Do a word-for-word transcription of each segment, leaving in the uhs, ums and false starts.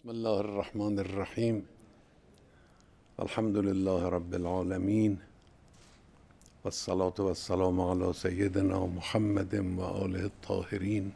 بسم الله الرحمن الرحیم. الحمد لله رب العالمین و الصلاة و السلام علی سیدنا محمد و آله الطاهرین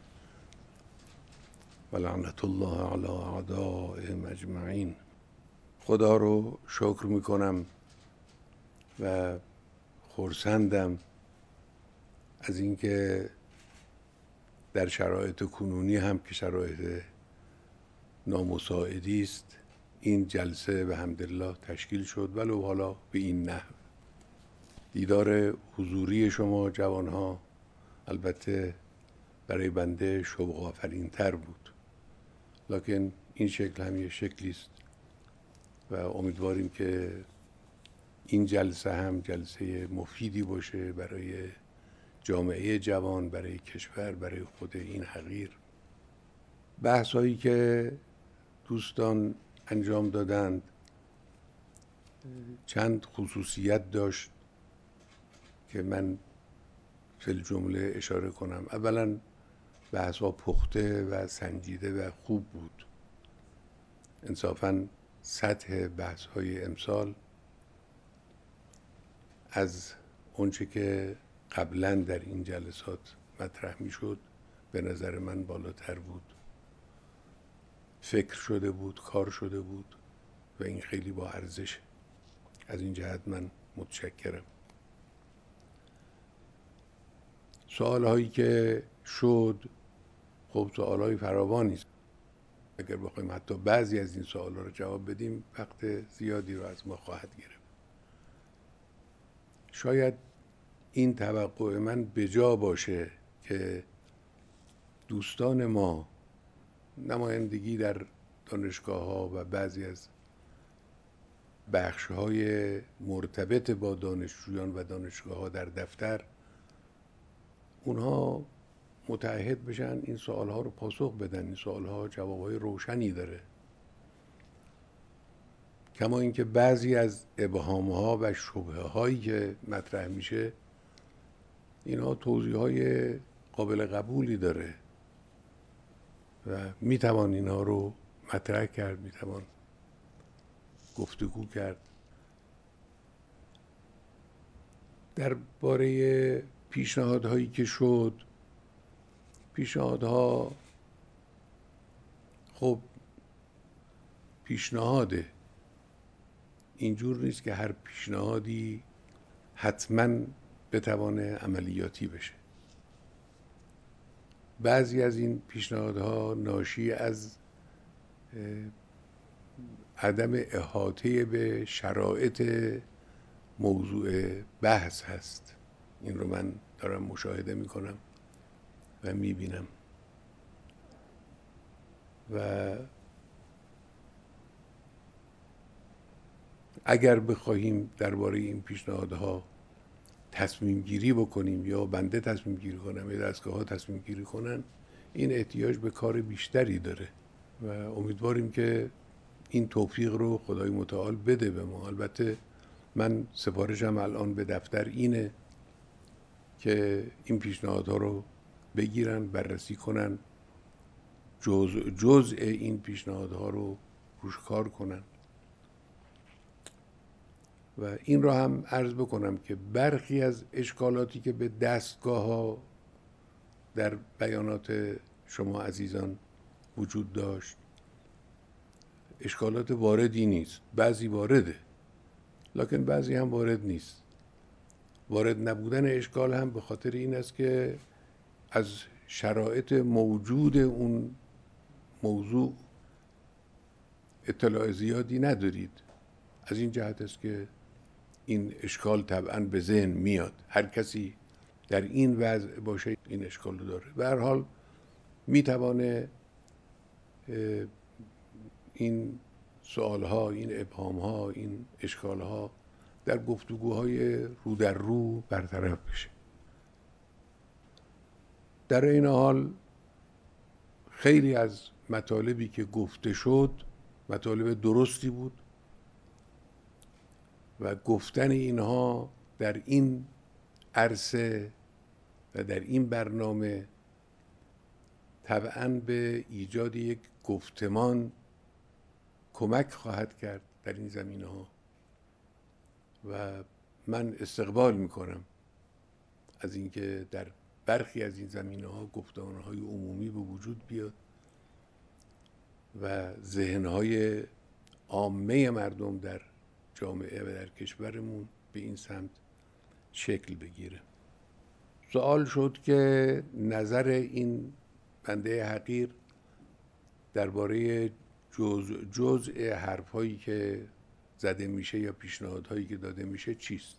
و لعنت الله علی اعدائهم اجمعین. خدا رو شکر میکنم و خرسندم از اینکه در شرایط کنونی هم که شرایط نامساعدی است این جلسه به حمدالله تشکیل شد، ولو حالا به این نحو. دیدار حضوری شما جوانها البته برای بنده شوق آفرین تر بود، لکن این شکل هم یه شکلی است و امیدواریم که این جلسه هم جلسه مفیدی باشه برای جامعه جوان، برای کشور، برای خود این حقیر. بحث هایی که دوستان انجام دادند چند خصوصیت داشت که من فی الجمله اشاره کنم. اولا بحث ها پخته و سنجیده و خوب بود. انصافاً سطح بحث های امسال از اونچه که قبلا در این جلسات مطرح می شد به نظر من بالاتر بود. فکر شده بود، کار شده بود و این خیلی با ارزش. از این جهت من متشکرم. سوال هایی که شد خب سوال های فراوانی است. اگر بخوایم حتی بعضی از این سوال ها رو جواب بدیم وقت زیادی رو از ما خواهد گرفت. شاید این توقع من بجا باشه که دوستان ما نمایندگی در دانشگاه ها و بعضی از بخش های مرتبط با دانشجویان و دانشگاه ها در دفتر اونها متعهد بشن این سوال ها رو پاسخ بدن. این سوال ها جواب های روشنی داره، کما اینکه بعضی از ابهام ها و شبهه هایی که مطرح میشه اینها توضیح های قابل قبولی داره و میتوان اینها رو مطرح کرد، میتوان گفتگو کرد. درباره پیشنهادهایی که شد، پیشنهادها خب پیشنهاده، اینجور نیست که هر پیشنهادی حتما بتوانه عملیاتی بشه. بعضی از این پیشنهادها ناشی از عدم احاطه به شرایط موضوع بحث هست. این رو من دارم مشاهده میکنم و میبینم و اگر بخواهیم درباره این پیشنهادها تصمیم گیری بکنیم یا بنده تصمیم گیری کنم یا دستگاه ها تصمیم گیری کنن، این احتیاج به کار بیشتری داره و امیدواریم که این توفیق رو خدای متعال بده به ما. البته من سفارشم الان به دفتر اینه که این پیشنهادها رو بگیرن، بررسی کنن، جزء جزء این پیشنهادها رو روش کار کنن و این رو هم عرض بکنم که برخی از اشکالاتی که به دستگاه ها در بیانات شما عزیزان وجود داشت اشکالات واردی نیست. بعضی وارده لکن بعضی هم وارد نیست. وارد نبودن اشکال هم به خاطر این است که از شرایط موجود اون موضوع اطلاع زیادی ندارید. از این جهت است که این اشکال طبعا به ذهن میاد. هر کسی در این وضع باشه این اشکال رو داره. به هر حال میتوانه این سوال ها، این ابهام ها، این اشکال ها در گفتگوهای رو در رو برطرف بشه. در این حال خیلی از مطالبی که گفته شد مطالب درستی بود و گفتن اینها در این عرصه و در این برنامه طبعاً به ایجاد یک گفتمان کمک خواهد کرد در این زمینه ها و من استقبال میکنم از اینکه در برخی از این زمینه ها گفتمانهای عمومی به وجود بیاد و ذهنهای عامه مردم در جامعه و در کشورمون به این سمت شکل بگیره. سوال شد که نظر این بنده حقیر درباره جزء جزء حرف‌هایی که زده میشه یا پیشنهادهایی که داده میشه چیست؟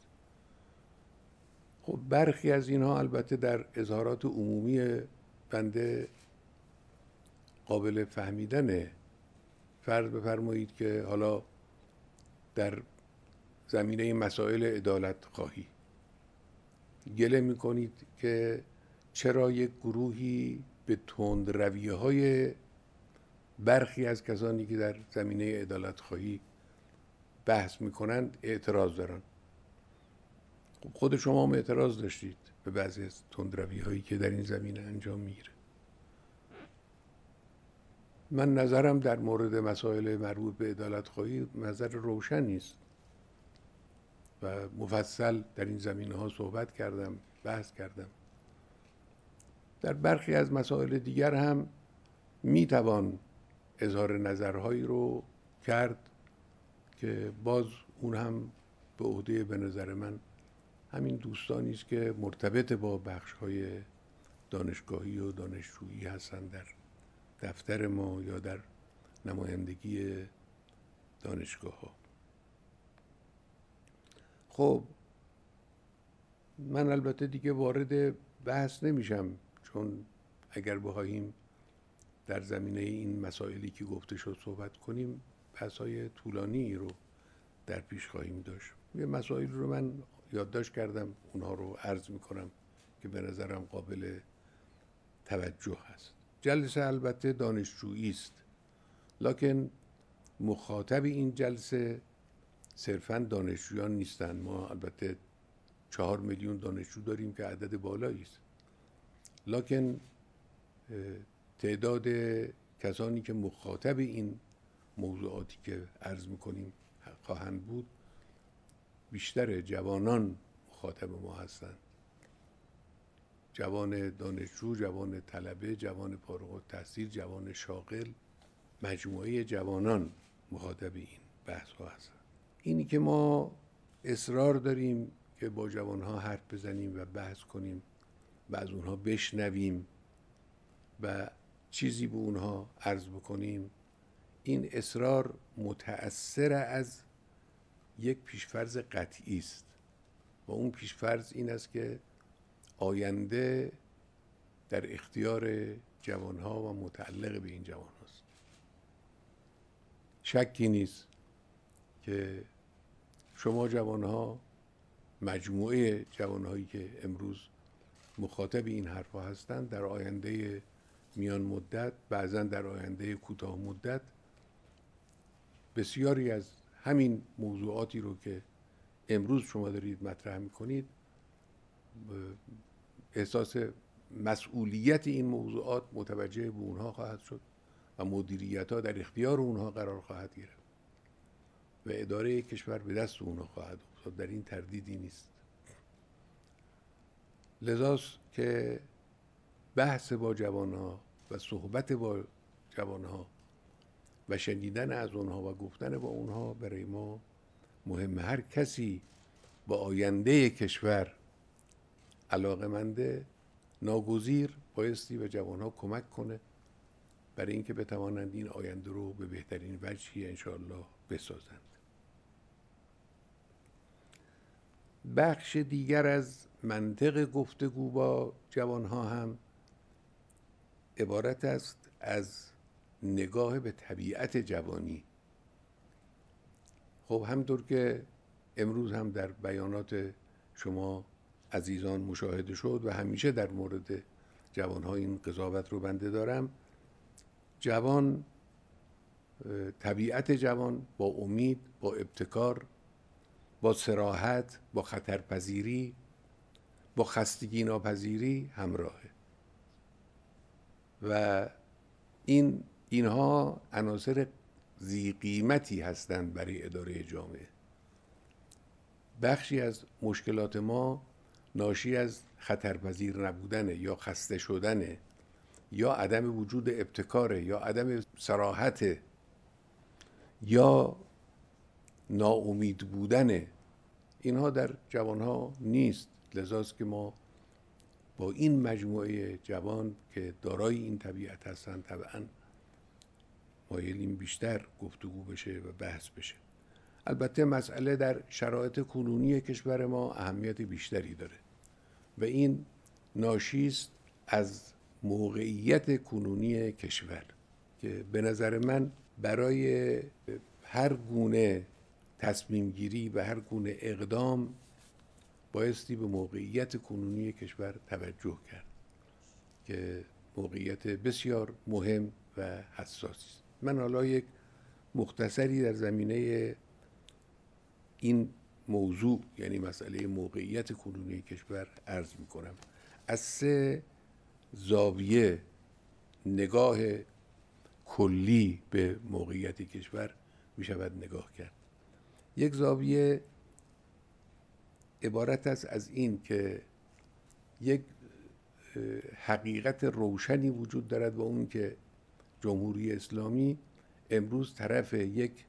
خب برخی از اینها البته در اظهارات عمومی بنده قابل فهمیدنه. فرض بفرمایید که حالا در زمینه مسائل عدالت خواهی گله میکنید که چرا یک گروهی به تندرویه های برخی از کسانی که در زمینه عدالت خواهی بحث میکنند اعتراض دارن. خود شما هم اعتراض داشتید به بعضی از تندرویه هایی که در این زمینه انجام میگیره. من نظرم در مورد مسائل مربوط به عدالت خواهی نظر روشنی است و مفصل در این زمینه ها صحبت کردم، بحث کردم. در برخی از مسائل دیگر هم میتوان اظهار نظرهایی رو کرد که باز اون هم به عهده به نظر من همین دوستانی است که مرتبط با بخش‌های دانشگاهی و دانشجویی هستند در دفتر ما یا در نمایندگی دانشگاه ها. خب من البته دیگه وارد بحث نمیشم، چون اگر بخواهیم در زمینه این مسائلی که گفته شد صحبت کنیم بحث‌های طولانی رو در پیش خواهیم داشت. یه مسائل رو من یادداشت کردم، اونها رو عرض میکنم که به نظرم قابل توجه هست. جلسه البته دانشجویی است، لکن مخاطب این جلسه صرفاً دانشجویان نیستند. ما البته چهار میلیون دانشجو داریم که عدد بالایی است، لکن تعداد کسانی که مخاطب این موضوعاتی که عرض میکنیم خواهند بود بیشتر جوانان مخاطب ما هستند. جوان دانشجو، جوان طلبه، جوان فارغ التحصیل، جوان شاغل، مجموعه جوانان مخاطب این بحث ها هستند. اینی که ما اصرار داریم که با جوانها حرف بزنیم و بحث کنیم و از اونها بشنویم و چیزی به اونها عرض بکنیم، این اصرار متأثر از یک پیشفرض قطعی است و اون پیشفرض این است که آینده در اختیار جوانها و متعلق به این جوان هست. شکی نیست که شما جوانها، مجموعه جوانهایی که امروز مخاطب این حرفها هستند، در آینده میان مدت، بعضا در آینده کوتاه مدت، بسیاری از همین موضوعاتی رو که امروز شما دارید مطرح میکنید احساس مسئولیت این موضوعات متوجه به اونها خواهد شد و مدیریت ها در اختیار اونها قرار خواهد گرفت و اداره کشور به دست اونها خواهد افتاد. در این تردیدی نیست. لذاست که بحث با جوانها و صحبت با جوانها و شنیدن از اونها و گفتن با اونها برای ما مهمه. هر کسی با آینده کشور علاقه‌منده ناگزیر بایستی به جوانها کمک کنه برای اینکه بتوانند این آینده رو به بهترین وجهی انشاءالله بسازند. بخش دیگر از منطق گفتگو با جوانها هم عبارت است از نگاه به طبیعت جوانی. خب همطور که امروز هم در بیانات شما عزیزان مشاهده شد و همیشه در مورد جوانها این قضاوت رو بنده دارم، جوان، طبیعت جوان با امید، با ابتکار، با صراحت، با خطرپذیری، با خستگی ناپذیری همراهه و این اینها عناصر ذی قیمتی هستند برای اداره جامعه. بخشی از مشکلات ما ناشی از خطرپذیر نبودن یا خسته شدن یا عدم وجود ابتکار یا عدم صراحت یا ناامید بودن اینها در جوانها نیست. لذاست که ما با این مجموعه جوان که دارای این طبیعت هستند طبعا مایلیم بیشتر گفتگو بشه و بحث بشه. البته مسئله در شرایط کنونی کشور ما اهمیت بیشتری داره و این ناشی است از موقعیت کنونی کشور که به نظر من برای هر گونه تصمیم گیری و هر گونه اقدام بایستی به موقعیت کنونی کشور توجه کرد که موقعیت بسیار مهم و حساسی است. من حالا یک مختصری در زمینه این موضوع یعنی مسئله موقعیت کنونی کشور عرض می کنم. از سه زاویه نگاه کلی به موقعیت کشور می شود نگاه کرد. یک زاویه عبارت است از این که یک حقیقت روشنی وجود دارد و اون که جمهوری اسلامی امروز طرف یک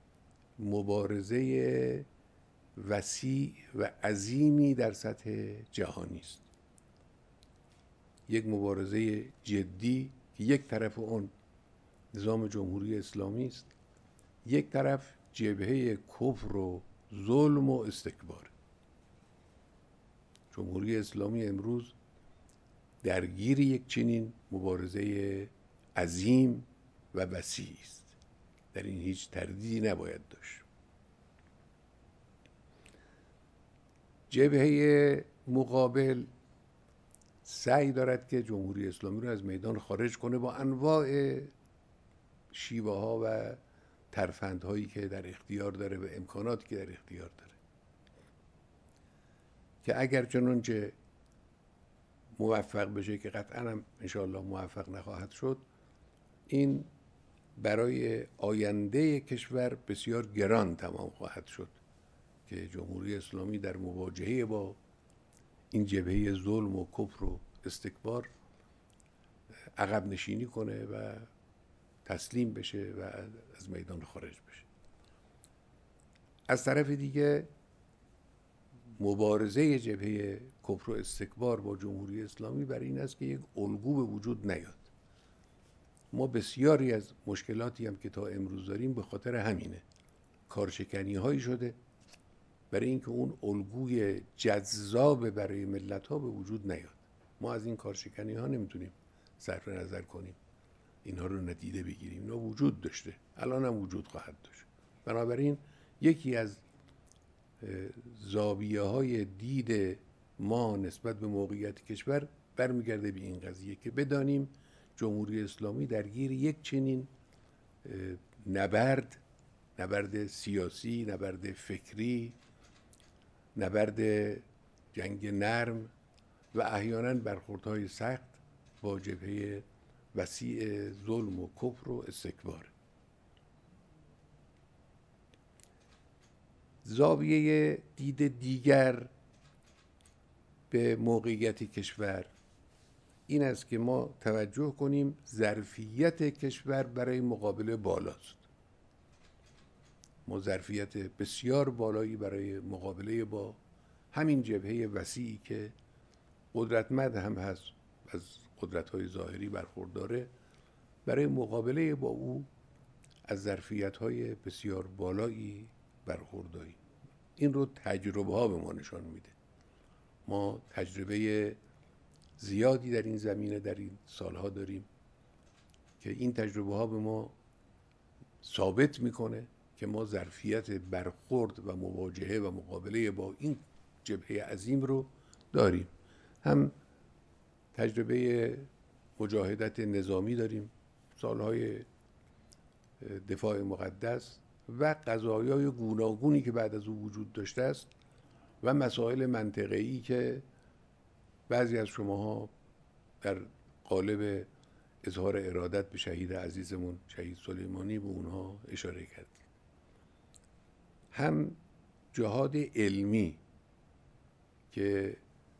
مبارزه وسیع و عظیمی در سطح جهانی است. یک مبارزه جدی که یک طرف اون نظام جمهوری اسلامی است، یک طرف جبهه کفر و ظلم و استکبار. جمهوری اسلامی امروز درگیر یک چنین مبارزه عظیم و وسیع است. در این هیچ تردیدی نباید داشت. جبهه مقابل سعی دارد که جمهوری اسلامی رو از میدان خارج کنه با انواع شیوه ها و ترفندهایی که در اختیار داره و امکاناتی که در اختیار داره که اگر چنانچه موفق بشه که قطعا هم انشاءالله موفق نخواهد شد، این برای آینده کشور بسیار گران تمام خواهد شد که جمهوری اسلامی در مواجهه با این جبهه ظلم و کفر و استکبار عقب نشینی کنه و تسلیم بشه و از میدان خارج بشه. از طرف دیگه مبارزه جبهه کفر و استکبار با جمهوری اسلامی برای این است که یک الگو به وجود نیاد. ما بسیاری از مشکلاتی هم که تا امروز داریم به خاطر همینه. کارشکنی هایی شده برای اینکه اون الگوی جذاب برای ملت ها به وجود نیاد. ما از این کارشکنی ها نمیتونیم صرف نظر کنیم، اینها رو ندیده بگیریم. اینا وجود داشته، الان هم وجود خواهد داشت. بنابراین یکی از زاویه های دید ما نسبت به موقعیت کشور برمیگرده به این قضیه که بدانیم جمهوری اسلامی درگیر یک چنین نبرد نبرد سیاسی، نبرد فکری، نبرد جنگ نرم و احیانا برخوردهای سخت با جبهه وسیع ظلم و کفر و استکبار. زاویه دید دیگر به موقعیت کشور این است که ما توجه کنیم ظرفیت کشور برای مقابله بالاست. ما ظرفیت بسیار بالایی برای مقابله با همین جبهه وسیعی که قدرتمند هم هست، از قدرت‌های ظاهری برخورداره، برای مقابله با او از ظرفیت‌های بسیار بالایی برخورداریم. این رو تجربه ها به ما نشان میده. ما تجربه زیادی در این زمینه در این سالها داریم که این تجربه ها به ما ثابت میکنه که ما ظرفیت برخورد و مواجهه و مقابله با این جبهه عظیم رو داریم. هم تجربه مجاهدت نظامی داریم، سالهای دفاع مقدس و قضایای گوناگونی که بعد از او وجود داشته است و مسائل منطقه‌ای که بعضی از شماها در قالب اظهار ارادت به شهید عزیزمون شهید سلیمانی به اونها اشاره کردیم. هم جهاد علمی که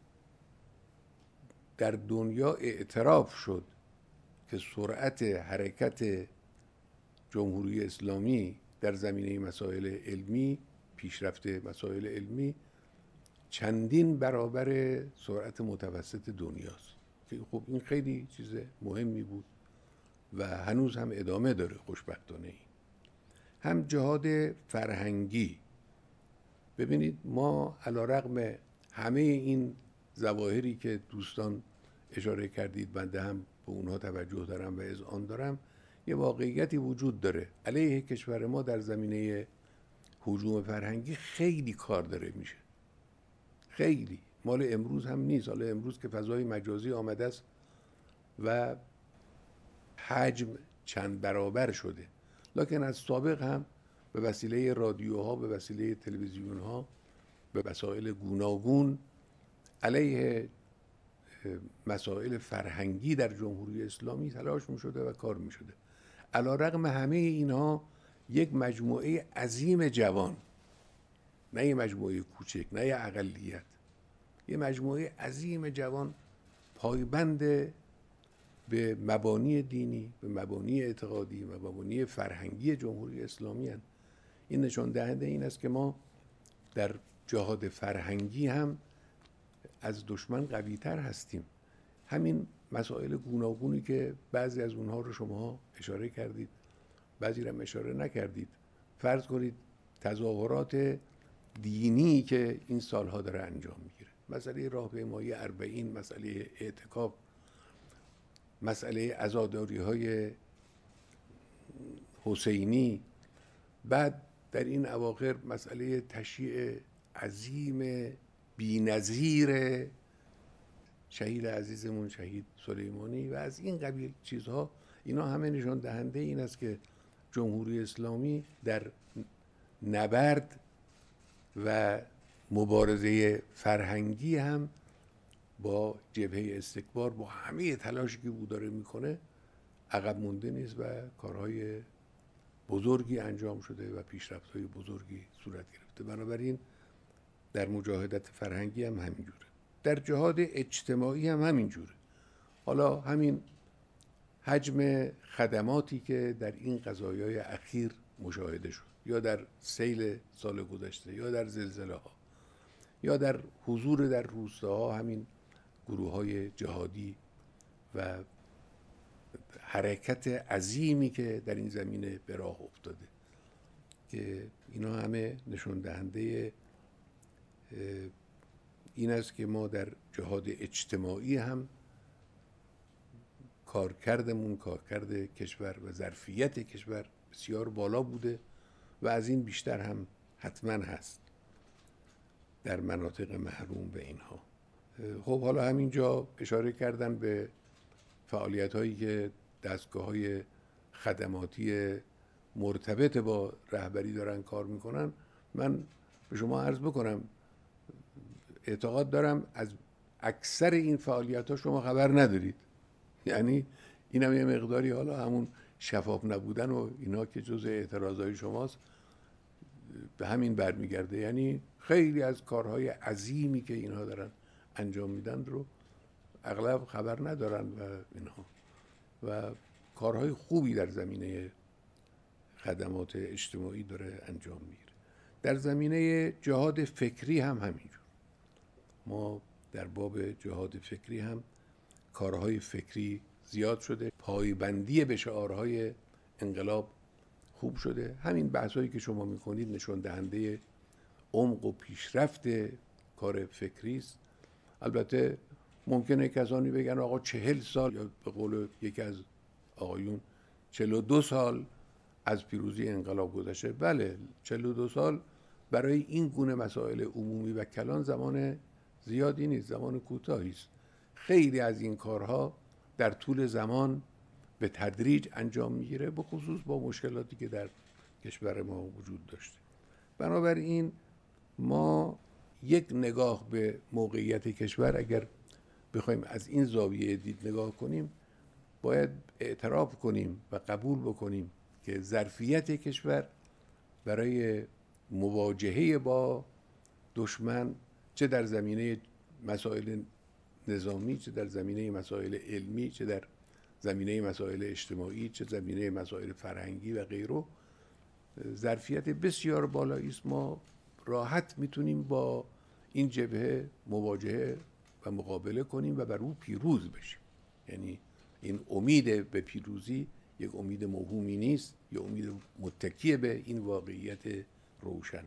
در دنیا اعتراف شد که سرعت حرکت جمهوری اسلامی در زمینه مسائل علمی، پیشرفت مسائل علمی چندین برابر سرعت متوسط دنیاست که خب این خیلی چیز مهمی بود و هنوز هم ادامه داره خوشبختانه. این هم جهاد فرهنگی. ببینید ما علیرغم همه این ظواهری که دوستان اشاره کردید، بنده هم به اونها توجه دارم و اذعان دارم، یه واقعیتی وجود داره. علیه کشور ما در زمینه هجوم فرهنگی خیلی کار داره میشه، خیلی. مال امروز هم نیست، حالا امروز که فضای مجازی آمده است و حجم چند برابر شده، لکن از سابق هم به وسیله رادیوها، به وسیله تلویزیونها، به وسایل گوناگون علیه مسائل فرهنگی در جمهوری اسلامی تلاش می شده و کار می شده. علیرغم همه اینها یک مجموعه عظیم جوان، نه یه مجموعه کوچک، نه یه اقلیت، یه مجموعه عظیم جوان پایبند به مبانی دینی، به مبانی اعتقادی، به مبانی فرهنگی جمهوری اسلامی هستند. این نشان دهنده این است که ما در جهاد فرهنگی هم از دشمن قوی تر هستیم. همین مسائل گوناگونی که بعضی از اونها رو شما اشاره کردید، بعضی رو اشاره نکردید. فرض کنید تظاهرات دینی که این سالها داره انجام میگیره، مسئله راهپیمایی اربعین، مسئله اعتکاف، مسئله عزاداری های حسینی، بعد در این اواخر مسئله تشییع عظیم بی‌نظیر شهید عزیزمون شهید سلیمانی و از این قبیل چیزها، اینا همه نشان دهنده این است که جمهوری اسلامی در نبرد و مبارزه فرهنگی هم با جبهه استکبار، با همه تلاشی که او داره میکنه، عقب مونده نیست و کارهای بزرگی انجام شده و پیشرفت‌های بزرگی صورت گرفته. بنابراین در مجاهدت فرهنگی هم همینجوره، در جهاد اجتماعی هم همینجوره. حالا همین حجم خدماتی که در این قضایای اخیر مشاهده شد، یا در سیل سال گذشته، یا در زلزله ها، یا در حضور در روستاها همین گروه های جهادی و حرکت عظیمی که در این زمینه به راه افتاده، که اینا همه نشون دهنده این است که ما در جهاد اجتماعی هم کارکردمون، کارکرد کشور و ظرفیت کشور بسیار بالا بوده و از این بیشتر هم حتما هست در مناطق محروم به اینها. خب حالا همینجا اشاره کردن به فعالیت هایی که دستگاه های خدماتی مرتبط با رهبری دارن کار میکنن. من به شما عرض بکنم اعتقاد دارم از اکثر این فعالیت ها شما خبر ندارید. یعنی این هم یه مقداری حالا همون شفاف نبودن و اینا که جزء اعتراضهای شماست به همین برمیگرده. یعنی خیلی از کارهای عظیمی که اینها دارن انجام میدن رو اغلب خبر ندارن و اینها، و کارهای خوبی در زمینه خدمات اجتماعی داره انجام میگیره. در زمینه جهاد فکری هم همینجور. ما در باب جهاد فکری هم کارهای فکری زیاد شده، پایبندی به شعارهای انقلاب خوب شده. همین بحثایی که شما میکنید نشون دهنده عمق و پیشرفت کار فکری است. البته ممکنه کسانی بگن آقا چهل سال، یا به قول یکی از آقایون چهل و دو سال از پیروزی انقلاب گذشته. بله، چهل و دو سال برای این گونه مسائل عمومی و کلان زمان زیادی نیست، زمان کوتاهی است. خیلی از این کارها در طول زمان به تدریج انجام میگیره، به خصوص با مشکلاتی که در کشور ما وجود داشته. بنابراین ما یک نگاه به موقعیت کشور اگر بخوایم از این زاویه دید نگاه کنیم، باید اعتراف کنیم و قبول بکنیم که ظرفیت کشور برای مواجهه با دشمن، چه در زمینه مسائل نظامی، چه در زمینه مسائل علمی، چه در زمینه مسائل اجتماعی، چه زمینه مسائل فرهنگی و غیره، ظرفیت بسیار بالایی است. ما راحت میتونیم با این جبهه مواجهه و مقابله کنیم و بر او پیروز بشیم. یعنی این امید به پیروزی یک امید موهومی نیست، یک امید متکی به این واقعیت روشن.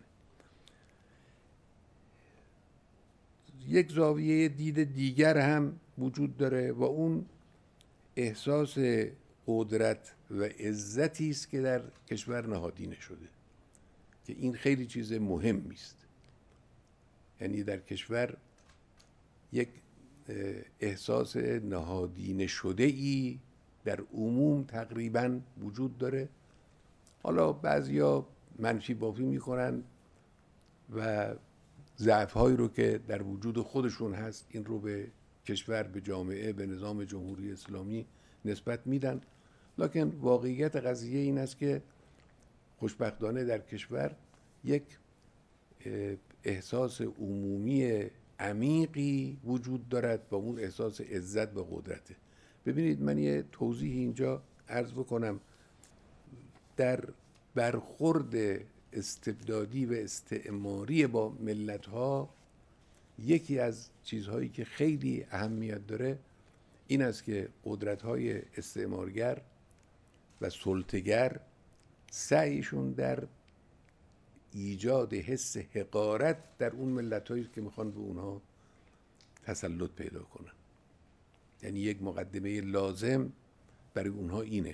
یک زاویه دید دیگر هم وجود داره و اون احساس قدرت و عزتی است که در کشور نهادینه شده، که این خیلی چیز مهمی است. یعنی در کشور یک احساس نهادینه شده ای در عموم تقریبا وجود داره. حالا بعضیا منفی بافی میکنن و ضعف‌هایی رو که در وجود خودشون هست این رو به کشور، به جامعه، به نظام جمهوری اسلامی نسبت میدن. لکن واقعیت قضیه این است که خوشبختانه در کشور یک احساس عمومی عمیقی وجود دارد و اون احساس عزت و قدرته. ببینید، من یه توضیح اینجا عرض بکنم. در برخورد استبدادی و استعماری با ملت‌ها یکی از چیزهایی که خیلی اهمیت داره این است که قدرت‌های استعمارگر و سلطه‌گر سعیشون در ایجاد حس حقارت در اون ملت‌هایی که میخوان به اونها تسلط پیدا کنن. یعنی یک مقدمه لازم برای اونها اینه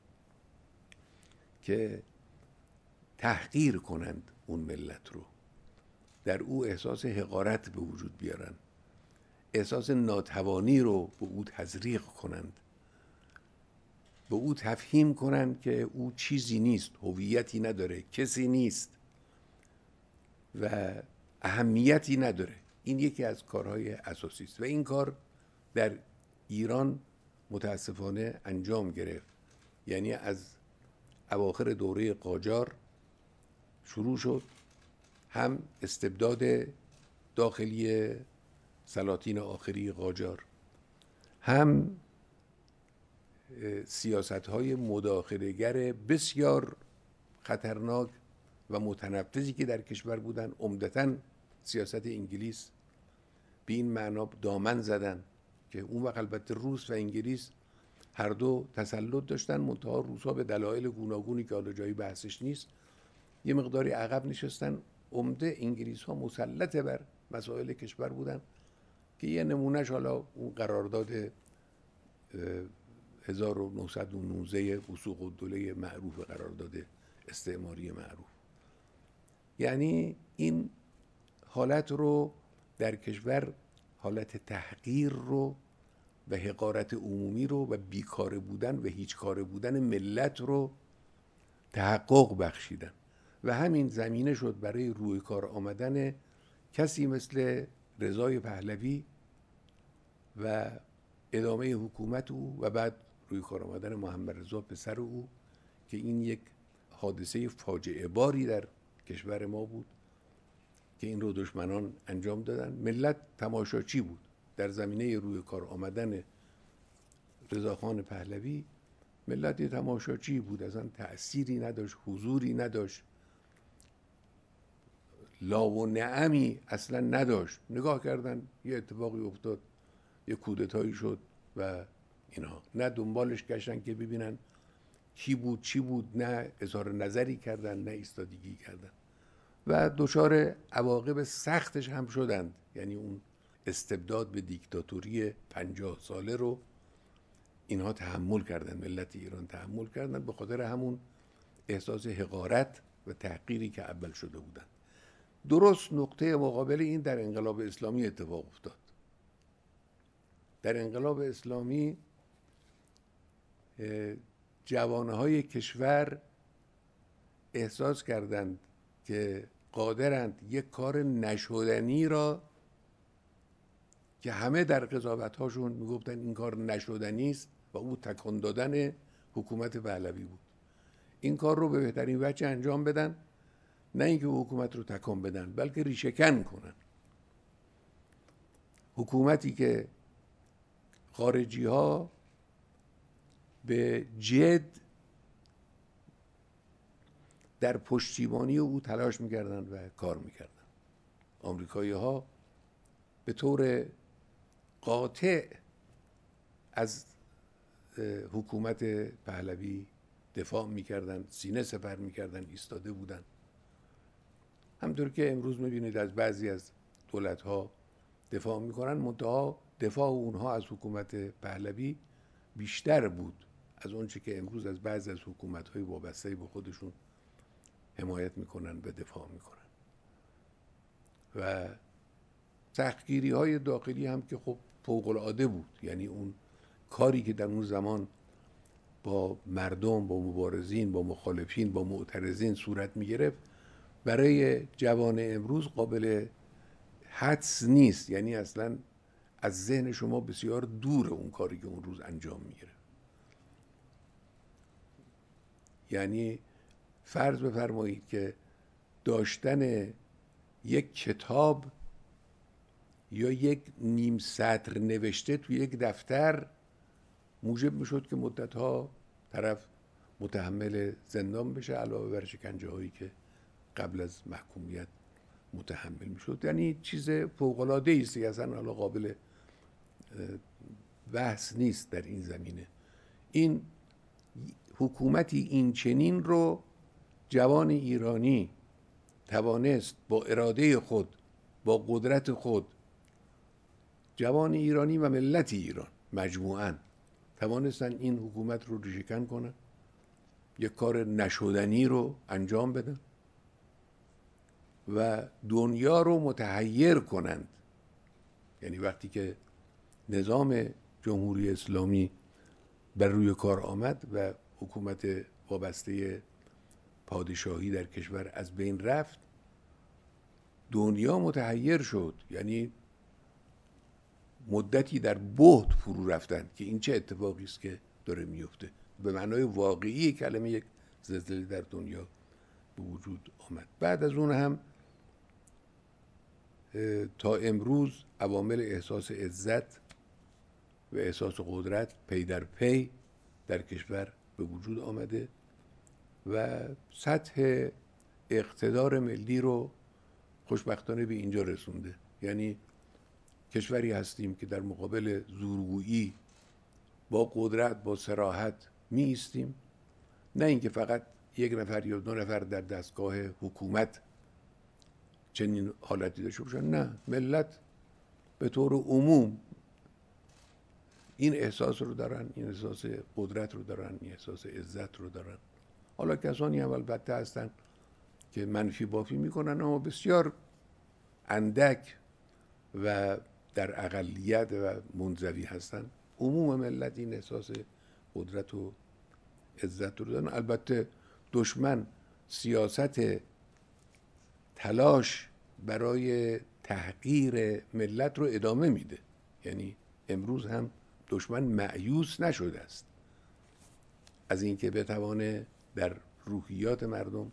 که تحقیر کنند اون ملت رو، در او احساس حقارت به وجود بیارن، احساس ناتوانی رو به او تزریق کنند، به او تفهیم کنند که او چیزی نیست، هویتی نداره، کسی نیست و اهمیتی نداره. این یکی از کارهای اساسی است و این کار در ایران متاسفانه انجام گرفت. یعنی از اواخر دوره قاجار شروع شد، هم استبداد داخلی سلاطین آخری قاجار، هم سیاست‌های مداخله‌گر بسیار خطرناک و متنفذی که در کشور بودن، عمدتاً سیاست انگلیس، به این معنا دامن زدن که اون وقت البته روس و انگلیس هر دو تسلط داشتن، منتها روس‌ها به دلایل گوناگونی که حالا جایی بحثش نیست یه مقداری عقب نشستن. عمده انگلیس‌ها مسلط بر مسائل کشور بودن که یه نمونهش حالا اون قرارداد هزار و نهصد و نوزده وثوق الدوله معروف، قرارداد استعماری معروف. یعنی این حالت رو در کشور، حالت تحقیر رو و حقارت عمومی رو و بیکار بودن و هیچ کار بودن ملت رو تحقق بخشیدن و همین زمینه شد برای روی کار آمدن کسی مثل رضای پهلوی و ادامه حکومت او و بعد روی کار آمدن محمد رضا پسر او، که این یک حادثه فاجعه باری در کشور ما بود که این رو دشمنان انجام دادن. ملت تماشاچی بود در زمینه روی کار آمدن رضاخان پهلوی. ملت تماشاچی بود، اصلا تأثیری نداشت، حضوری نداشت، لا و نعمی اصلا نداشت. نگاه کردن یه اتفاقی افتاد، یه کودتایی شد و اینا، نه دنبالش گشتن که ببینن کی بود چی بود، نه اظهار نظری کردن، نه ایستادگی کردن و دچار عواقب سختش هم شدند. یعنی اون استبداد به دیکتاتوری پنجاه ساله رو اینها تحمل کردن، ملت ایران تحمل کردن به خاطر همون احساس حقارت و تحقیری که اول شده بودن. درست نقطه مقابل این در انقلاب اسلامی اتفاق افتاد. در انقلاب اسلامی جوانهای کشور احساس کردند که قادرند یک کار نشدنی را که همه در قضاوت‌هاشون میگفتن این کار نشدنی است و او تکان دادن حکومت پهلوی بود. این کار رو به بهترین وجه انجام بدن، نه اینکه حکومت رو تکان بدن، بلکه ریشه‌کن کنن. حکومتی که خارجی ها به جد در پشتیبانی او تلاش میکردن و کار میکردن. آمریکایی ها به طور قاطع از حکومت پهلوی دفاع میکردن، سینه سپر میکردن، ایستاده بودن. همطور که امروز میبینید از بعضی از دولت ها دفاع میکنن، منتها دفاع اونها از حکومت پهلوی بیشتر بود از اونچه که امروز از بعضی از حکومت های وابسته به خودشون حمایت میکنن و دفاع میکنن. و سختگیری های داخلی هم که خب فوق العاده بود. یعنی اون کاری که در اون زمان با مردم، با مبارزین، با مخالفین، با معترضین صورت میگرفت، برای جوان امروز قابل حدس نیست. یعنی اصلا از ذهن شما بسیار دور اون کاری که اون روز انجام میگرفت. یعنی فرض بفرمایید که داشتن یک کتاب یا یک نیم سطر نوشته توی یک دفتر موجب میشد که مدتها طرف متحمل زندان بشه، علاوه بر شکنجه هایی که قبل از محکومیت متحمل میشد. یعنی چیز فوق العاده است که اصلا حالا قابل بحث نیست در این زمینه. این حکومتی این چنین رو جوان ایرانی توانست با اراده خود، با قدرت خود، جوان ایرانی و ملت ایران مجموعاً توانستن این حکومت رو ریشه‌کن کنن، یک کار نشدنی رو انجام بدن و دنیا رو متحیر کنند. یعنی وقتی که نظام جمهوری اسلامی بر روی کار آمد و حکومت وابسته پادشاهی در کشور از بین رفت، دنیا متحیر شد. یعنی مدتی در بهت فرو رفتن که این چه اتفاقی است که داره میفته. به معنای واقعی کلمه یک زلزله در دنیا به وجود آمد. بعد از اون هم تا امروز عوامل احساس عزت و احساس قدرت پی در پی در کشور به وجود آمده و سطح اقتدار ملی رو خوشبختانه به اینجا رسونده. یعنی کشوری هستیم که در مقابل زورگویی با قدرت، با صراحت می ایستیم، نه اینکه فقط یک نفر یا دو نفر در دستگاه حکومت چنین حالتی داشته باشن. نه، ملت به طور عموم این احساس رو دارن، این احساس قدرت رو دارن، این احساس عزت رو دارن. حالا کسانی هم البته هستن که منفی بافی میکنن، اما بسیار اندک و در اقلیت و منزوی هستن. عموم ملت این احساس قدرت و عزت رو دارن. البته دشمن سیاست تلاش برای تحقیر ملت رو ادامه میده. یعنی امروز هم دشمن مایوس نشده است از اینکه بتوانه در روحیات مردم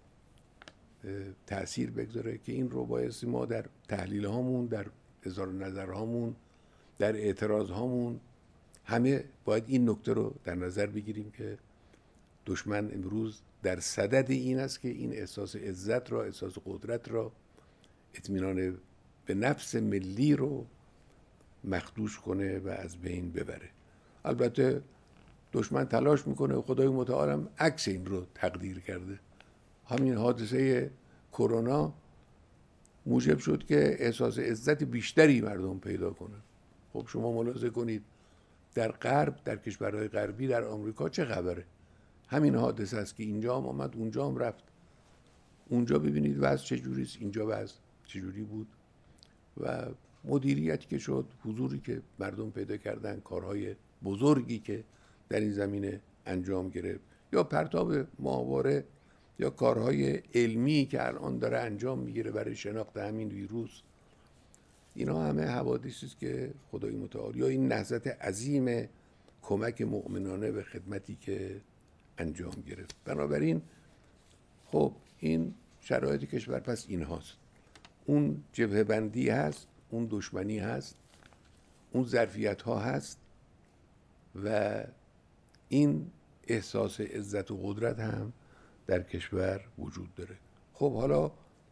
تأثیر بگذاره، که این رو بایستی ما در تحلیل هامون، در اظهار نظر هامون، در اعتراض هامون همه باید این نکته رو در نظر بگیریم که دشمن امروز در صدد این است که این احساس عزت را، احساس قدرت را، اطمینان به نفس ملی رو مخدوش کنه و از بین ببره. البته دشمن تلاش میکنه و خدای متعال هم عکس این رو تقدیر کرده. همین حادثه کرونا موجب شد که احساس عزت بیشتری مردم پیدا کنن. خب شما ملاحظه کنید در غرب، در کشورهای غربی، در آمریکا چه خبره؟ همین حادثه است که اینجا هم آمد، اونجا هم رفت. اونجا ببینید وضع چجوری است، اینجا وضع چجوری بود. و مدیریتی که شد، حضوری که مردم پیدا کردن، کارهای بزرگی که در این زمینه انجام گرفت، یا پرتاب ماهواره یا کارهای علمی که الان داره انجام میگیره برای شناخت همین ویروس، اینا همه حوادثی است که خدای متعال، یا این نهضت عظیم کمک مؤمنانه به خدمتی که انجام گرفت. بنابراین خب این شرایط کشور پس این هاست، اون جبهه بندی هست، اون دشمنی هست، اون ظرفیت ها هست و این احساس عزت و قدرت هم در کشور وجود داره. خب حالا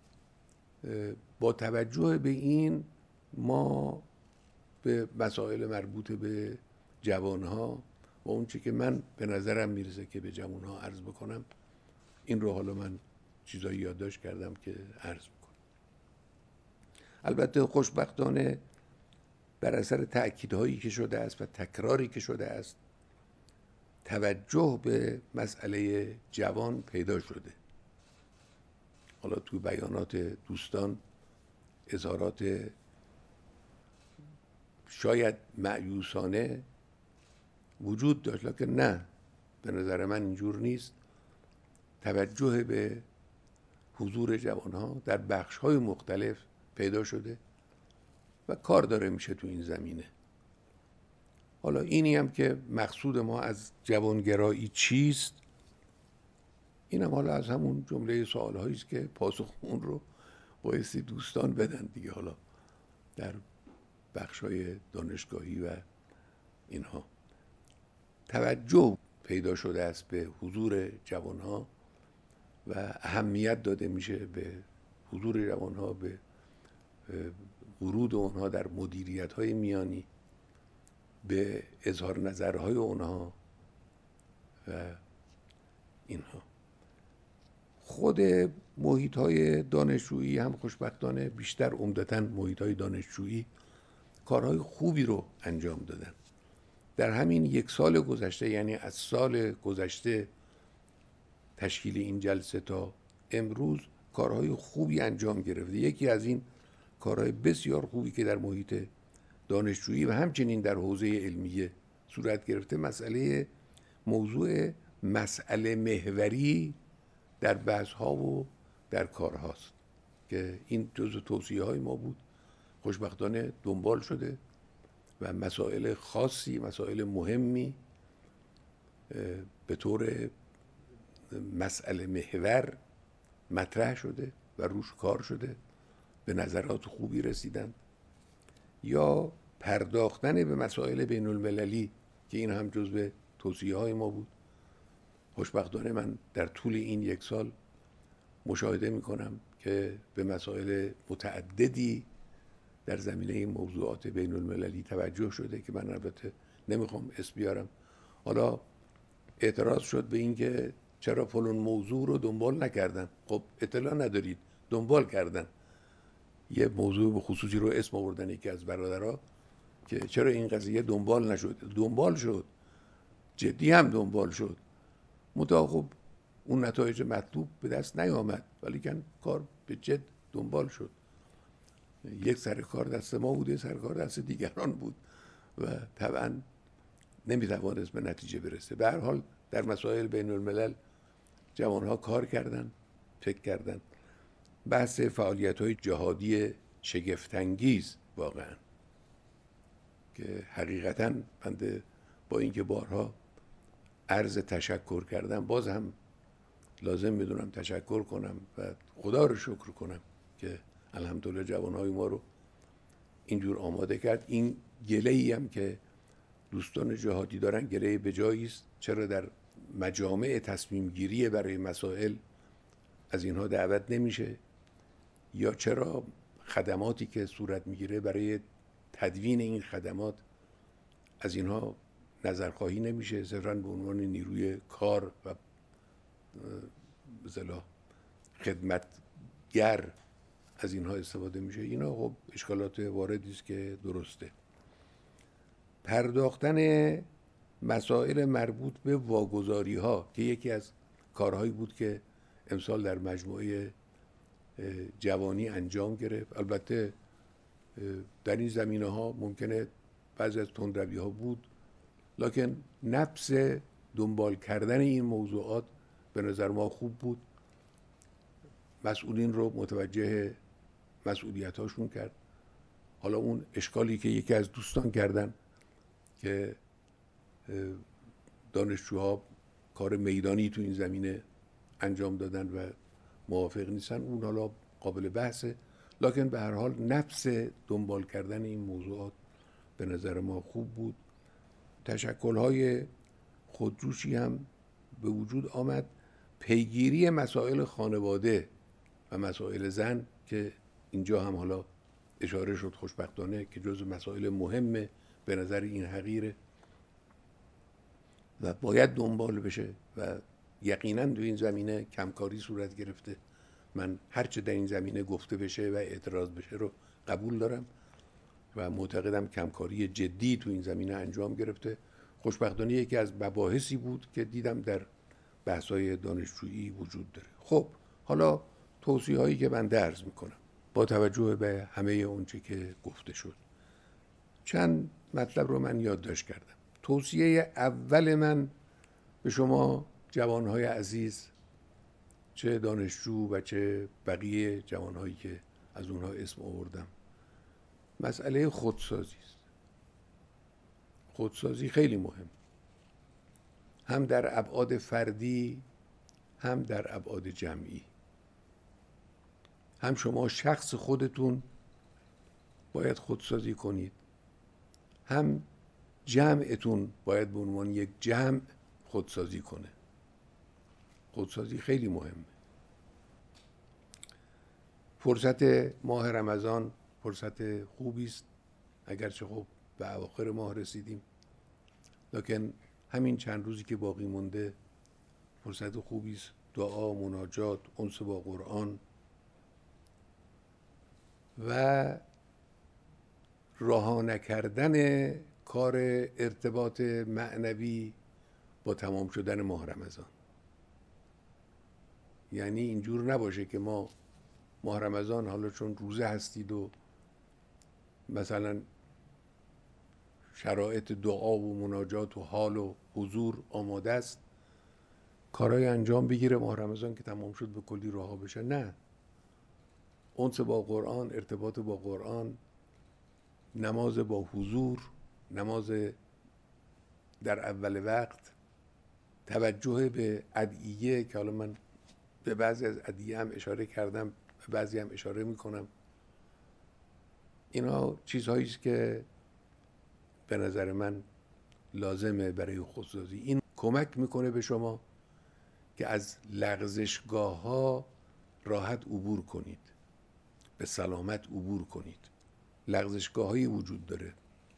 با توجه به این ما به مسائل مربوط به جوانها و اون چی که من به نظرم میرسه که به جوانها عرض بکنم، این رو حالا من چیزایی یادداشت کردم که عرض بکنم. البته خوشبختانه بر اثر تأکیدهایی که شده است و تکراری که شده است توجه به مسئله جوان پیدا شده. حالا تو بیانات دوستان اظهارات شاید مأیوسانه وجود داشت، لکن نه، به نظر من اینجور نیست. توجه به حضور جوانها در بخش‌های مختلف پیدا شده و کار داره میشه تو این زمینه. حالا اینی هم که مقصود ما از جوانگرایی چیست، اینم حالا از همون جمله سوال‌هایی است که پاسخ اون رو بایستی دوستان بدن دیگه، حالا در بخش‌های دانشگاهی و اینها. توجه پیدا شده است به حضور جوانها و اهمیت داده میشه به حضور جوانها، به ورود اونها در مدیریت‌های میانی، به اظهار نظرهای اونها و اینها. خود محیط‌های دانشجویی هم خوشبختانه بیشتر عمدتاً محیط‌های دانشجویی کارهای خوبی رو انجام دادن. در همین یک سال گذشته، یعنی از سال گذشته تشکیل این جلسه تا امروز، کارهای خوبی انجام گرفته. یکی از این کارهای بسیار خوبی که در محیط دانشجویی و همچنین در حوزه علمیه صورت گرفته، مسئله موضوع مسئله محوری در بحث‌ها و در کارهاست که این جزء توصیه‌های ما بود. خوشبختانه دنبال شده و مسائل خاصی، مسائل مهمی به طور مسئله محور مطرح شده و روش کار شده، به نظرات خوبی رسیدن. یا پرداختن به مسائل بین المللی که این هم جزو توصیه های ما بود. خوشبختانه من در طول این یک سال مشاهده می کنم که به مسائل متعددی در زمینه این موضوعات بین المللی توجه شده که من البته نمیخوام اسم بیارم. حالا اعتراض شد به این که چرا فلان موضوع رو دنبال نکردن. خب اطلاع ندارید، دنبال کردن. یه موضوع به خصوصی رو اسم آوردن یکی از برادرها که چرا این قضیه دنبال نشد. دنبال شد، جدی هم دنبال شد، منتها خب اون نتایج مطلوب به دست نیامد، ولی کن کار به جد دنبال شد. یک سر کار دست ما بود، یک سر کار دست دیگران بود و طبعا نمیتوانست به نتیجه برسه. به هر حال در مسائل بین الملل جوانها کار کردن، فکر کردن. بحث فعالیت‌های جهادی شگفت‌انگیز واقعا که حقیقتاً بنده با اینکه بارها عرض تشکر کردم، باز هم لازم میدونم تشکر کنم و خدا رو شکر کنم که الحمدلله جوانهای ما رو اینجور آماده کرد. این گله‌ای هم که دوستان جهادی دارن گله به جایی است. چرا در مجامع تصمیم گیری برای مسائل از اینها دعوت نمیشه؟ یا چرا خدماتی که صورت میگیره برای تدوین این خدمات از اینها نظرخواهی نمیشه؟ صرفاً به عنوان نیروی کار و بزلا خدمتگر از اینها استفاده میشه. اینا خب اشکالات واردی است که درسته. پرداختن مسائل مربوط به واگذاری ها که یکی از کارهایی بود که امسال در مجموعه جوانی انجام گرفت. البته در این زمینه ها ممکنه بعضی از تندروی ها بود، لکن نفس دنبال کردن این موضوعات به نظر ما خوب بود. مسئولین رو متوجه مسئولیت هاشون کرد. حالا اون اشکالی که یکی از دوستان کردن که دانشجوها کار میدانی تو این زمینه انجام دادن و موافق نیستن، اون حالا قابل بحثه، لکن به هر حال نفس دنبال کردن این موضوعات به نظر ما خوب بود. تشکل‌های خودجوشی هم به وجود آمد. پیگیری مسائل خانواده و مسائل زن که اینجا هم حالا اشاره شد خوشبختانه که جز مسائل مهمه به نظر این حقیره و باید دنبال بشه و یقینا تو این زمینه کمکاری صورت گرفته. من هرچه در این زمینه گفته بشه و اعتراض بشه رو قبول دارم و معتقدم کمکاری جدی تو این زمینه انجام گرفته. خوشبختانه یکی از مباحثی بود که دیدم در بحث‌های دانشجویی وجود داره. خب حالا توصیه هایی که من عرض میکنم با توجه به همه اونچه که گفته شد، چند مطلب رو من یادداشت کردم. توصیه اول من به شما جوانهای عزیز، چه دانشجو و چه بقیه جوانهایی که از اونها اسم آوردم، مسئله خودسازی است. خودسازی خیلی مهم، هم در ابعاد فردی هم در ابعاد جمعی. هم شما شخص خودتون باید خودسازی کنید، هم جمعتون باید به عنوان یک جمع خودسازی کنه. خودسازی خیلی مهمه. فرصت ماه رمضان فرصت خوبی است، اگرچه خب به اواخر ماه رسیدیم، لکن همین چند روزی که باقی مونده فرصت خوبی است. دعا، مناجات، انس با قرآن و رها نکردن کار ارتباط معنوی با تمام شدن ماه رمضان. یعنی اینجور نباشه که ما ماه رمضان حالا چون روزه هستید و مثلا شرایط دعا و مناجات و حال و حضور آماده است، کارهای انجام بگیره، ماه رمضان که تمام شد به کلی رها بشه. نه، انس با قرآن، ارتباط با قرآن، نماز با حضور، نماز در اول وقت، توجه به ادعیه که حالا من به بعضی از ادعیه هم اشاره کردم، به بعضی هم اشاره میکنم. اینا چیزهایی است که به نظر من لازمه برای خودسازی. این کمک میکنه به شما که از لغزشگاه ها راحت عبور کنید، به سلامت عبور کنید. لغزشگاه هایی وجود داره.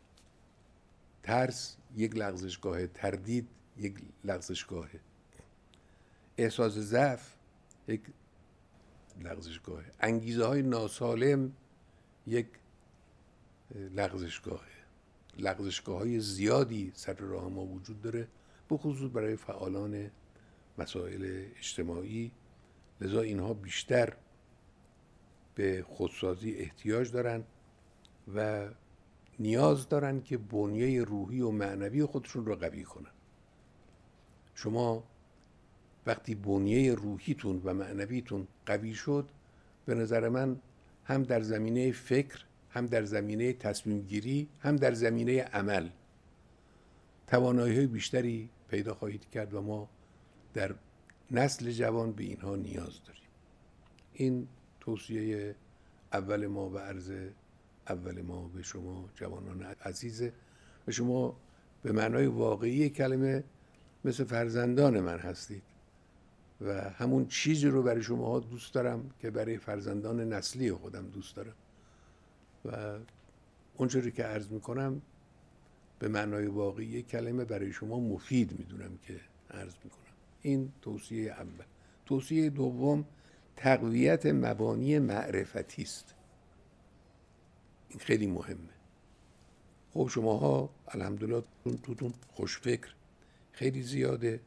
ترس یک لغزشگاه، تردید یک لغزشگاه، احساس ضعف یک لغزشگاه، انگیزه های ناسالم یک لغزشگاه. لغزشگاه های زیادی سر راه ما وجود داره، به خصوص برای فعالان مسائل اجتماعی. لذا اینها بیشتر به خودسازی احتیاج دارن و نیاز دارن که بنیه روحی و معنوی خودشون رو قوی کنن. شما وقتی بنیه روحیتون و معنویتون قوی شد، به نظر من هم در زمینه فکر، هم در زمینه تصمیم گیری، هم در زمینه عمل توانایی بیشتری پیدا خواهید کرد و ما در نسل جوان به اینها نیاز داریم. این توصیه اول ما و عرض اول ما به شما جوانان عزیزه و شما به معنای واقعی کلمه مثل فرزندان من هستید و همون چیزی رو برای شما دوست دارم که برای فرزندان نسلی خودم دوست دارم و اونجوری که عرض میکنم به معنای واقعی کلمه برای شما مفید میدونم که عرض میکنم. این توصیه اول. توصیه دوم تقویت مبانی معرفتی است. این خیلی مهمه. خب شماها الحمدلله توتون خوشفکر خیلی زیاده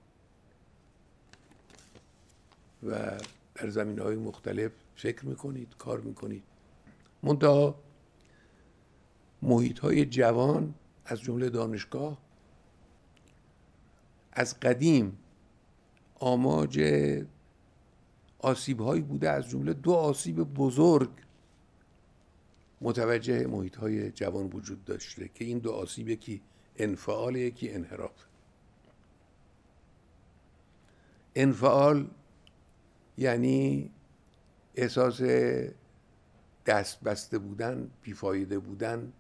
و در زمینه‌های مختلف فکر میکنید، کار میکنید. منتها محیط‌های جوان از جمله دانشگاه از قدیم آماج آسیب‌هایی بوده، از جمله دو آسیب بزرگ متوجه محیط‌های جوان وجود داشته که این دو آسیب، یکی انفعال، یکی انحراف. انفعال یعنی احساس دست بسته بودن، بیفایده بودن،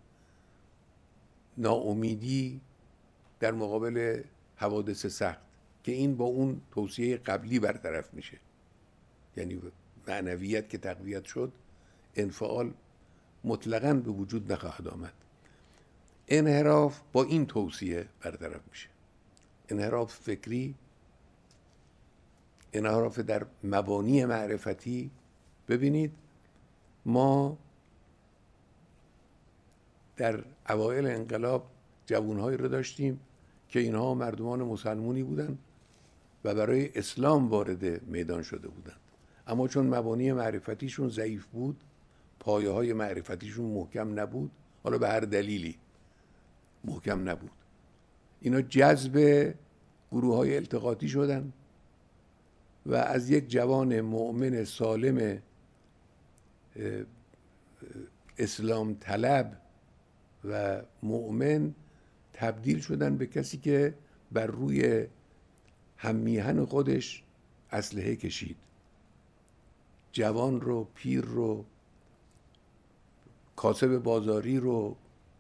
ناامیدی در مقابل حوادث سخت که این با اون توصیه قبلی برطرف میشه. یعنی معنویت که تقویت شد، انفعال مطلقاً به وجود نخواهد آمد. انحراف با این توصیه برطرف میشه. انحراف فکری، انحراف در مبانی معرفتی. ببینید ما در اوایل انقلاب جوانهایی رو داشتیم که اینها مردمان مسلمونی بودند و برای اسلام وارد میدان شده بودند، اما چون مبانی معرفتیشون ضعیف بود، پایه های معرفتیشون محکم نبود، حالا به هر دلیلی محکم نبود، اینا جذب گروه های التقاطی شدن و از یک جوان مؤمن سالم اسلام طلب و مؤمن تبدیل شدن به کسی که بر روی هممیهن خودش اسلحه کشید. جوان رو، پیر رو، کاسب بازاری رو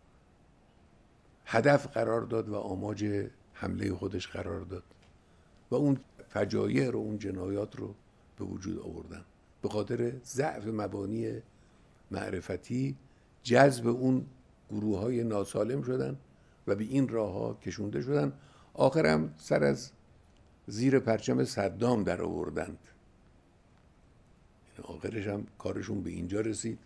هدف قرار داد و آماج حمله خودش قرار داد و اون فجایع رو، اون جنایات رو به وجود آوردن. به خاطر ضعف مبانی معرفتی جذب اون گروه های ناسالم شدن و به این راه ها کشونده شدن. آخرم سر از زیر پرچم صدام در آوردند. آخرش هم کارشون به اینجا رسید.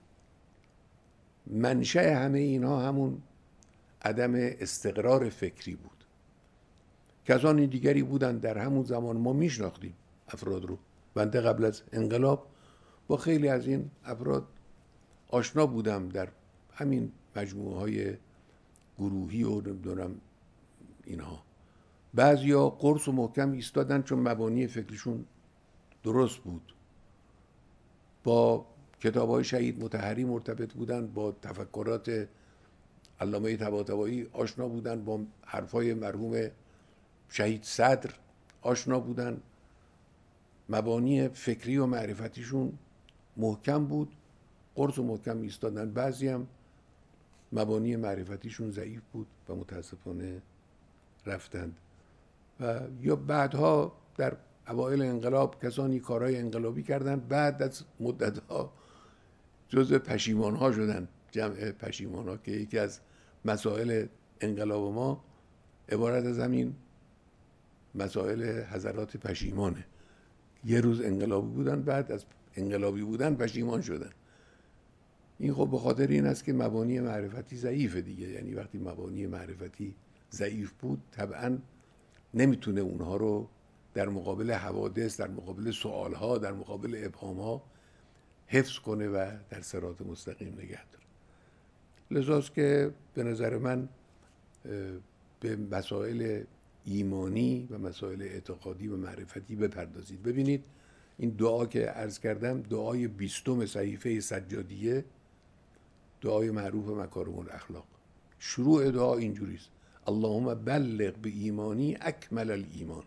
منشأ همه اینها همون عدم استقرار فکری بود. کسانی دیگری بودند در همون زمان، ما میشناختیم افراد رو. بنده قبل از انقلاب با خیلی از این افراد آشنا بودم در همین مجموعه های گروهی و نمیدونم اینها. بعضیا قرص و محکم ایستادن چون مبانی فکریشون درست بود، با کتاب‌های شهید مطهری مرتبط بودن، با تفکرات علامه طباطبایی آشنا بودن، با حرفای مرحوم شهید صدر آشنا بودن. مبانی فکری و معرفتیشون محکم بود، قرص و محکم ایستادن. بعضی هم مبانی معرفتیشون ضعیف بود و متاسفانه رفتند. و یا بعدها در اوایل انقلاب کسانی کارهای انقلابی کردن، بعد از مدتها جزء پشیمان ها شدن، جمع پشیمان ها، که یکی از مسائل انقلاب ما عبارت از همین مسائل حضرات پشیمانه. یه روز انقلابی بودن، بعد از انقلابی بودن پشیمان شدن. این خب به خاطر این است که مبانی معرفتی ضعیفه دیگه. یعنی وقتی مبانی معرفتی ضعیف بود، طبعا نمیتونه اونها رو در مقابل حوادث، در مقابل سوالها، در مقابل ابهامها حفظ کنه و در صراط مستقیم نگه داره. لذاست که به نظر من به مسائل ایمانی و مسائل اعتقادی و معرفتی بپردازید. ببینید این دعا که عرض کردم، دعای بیستم صحیفه سجادیه، دعای معروف مکارم الاخلاق. شروع دعا اینجوریست: اللهم بلغ به ایمانی اکمل الایمان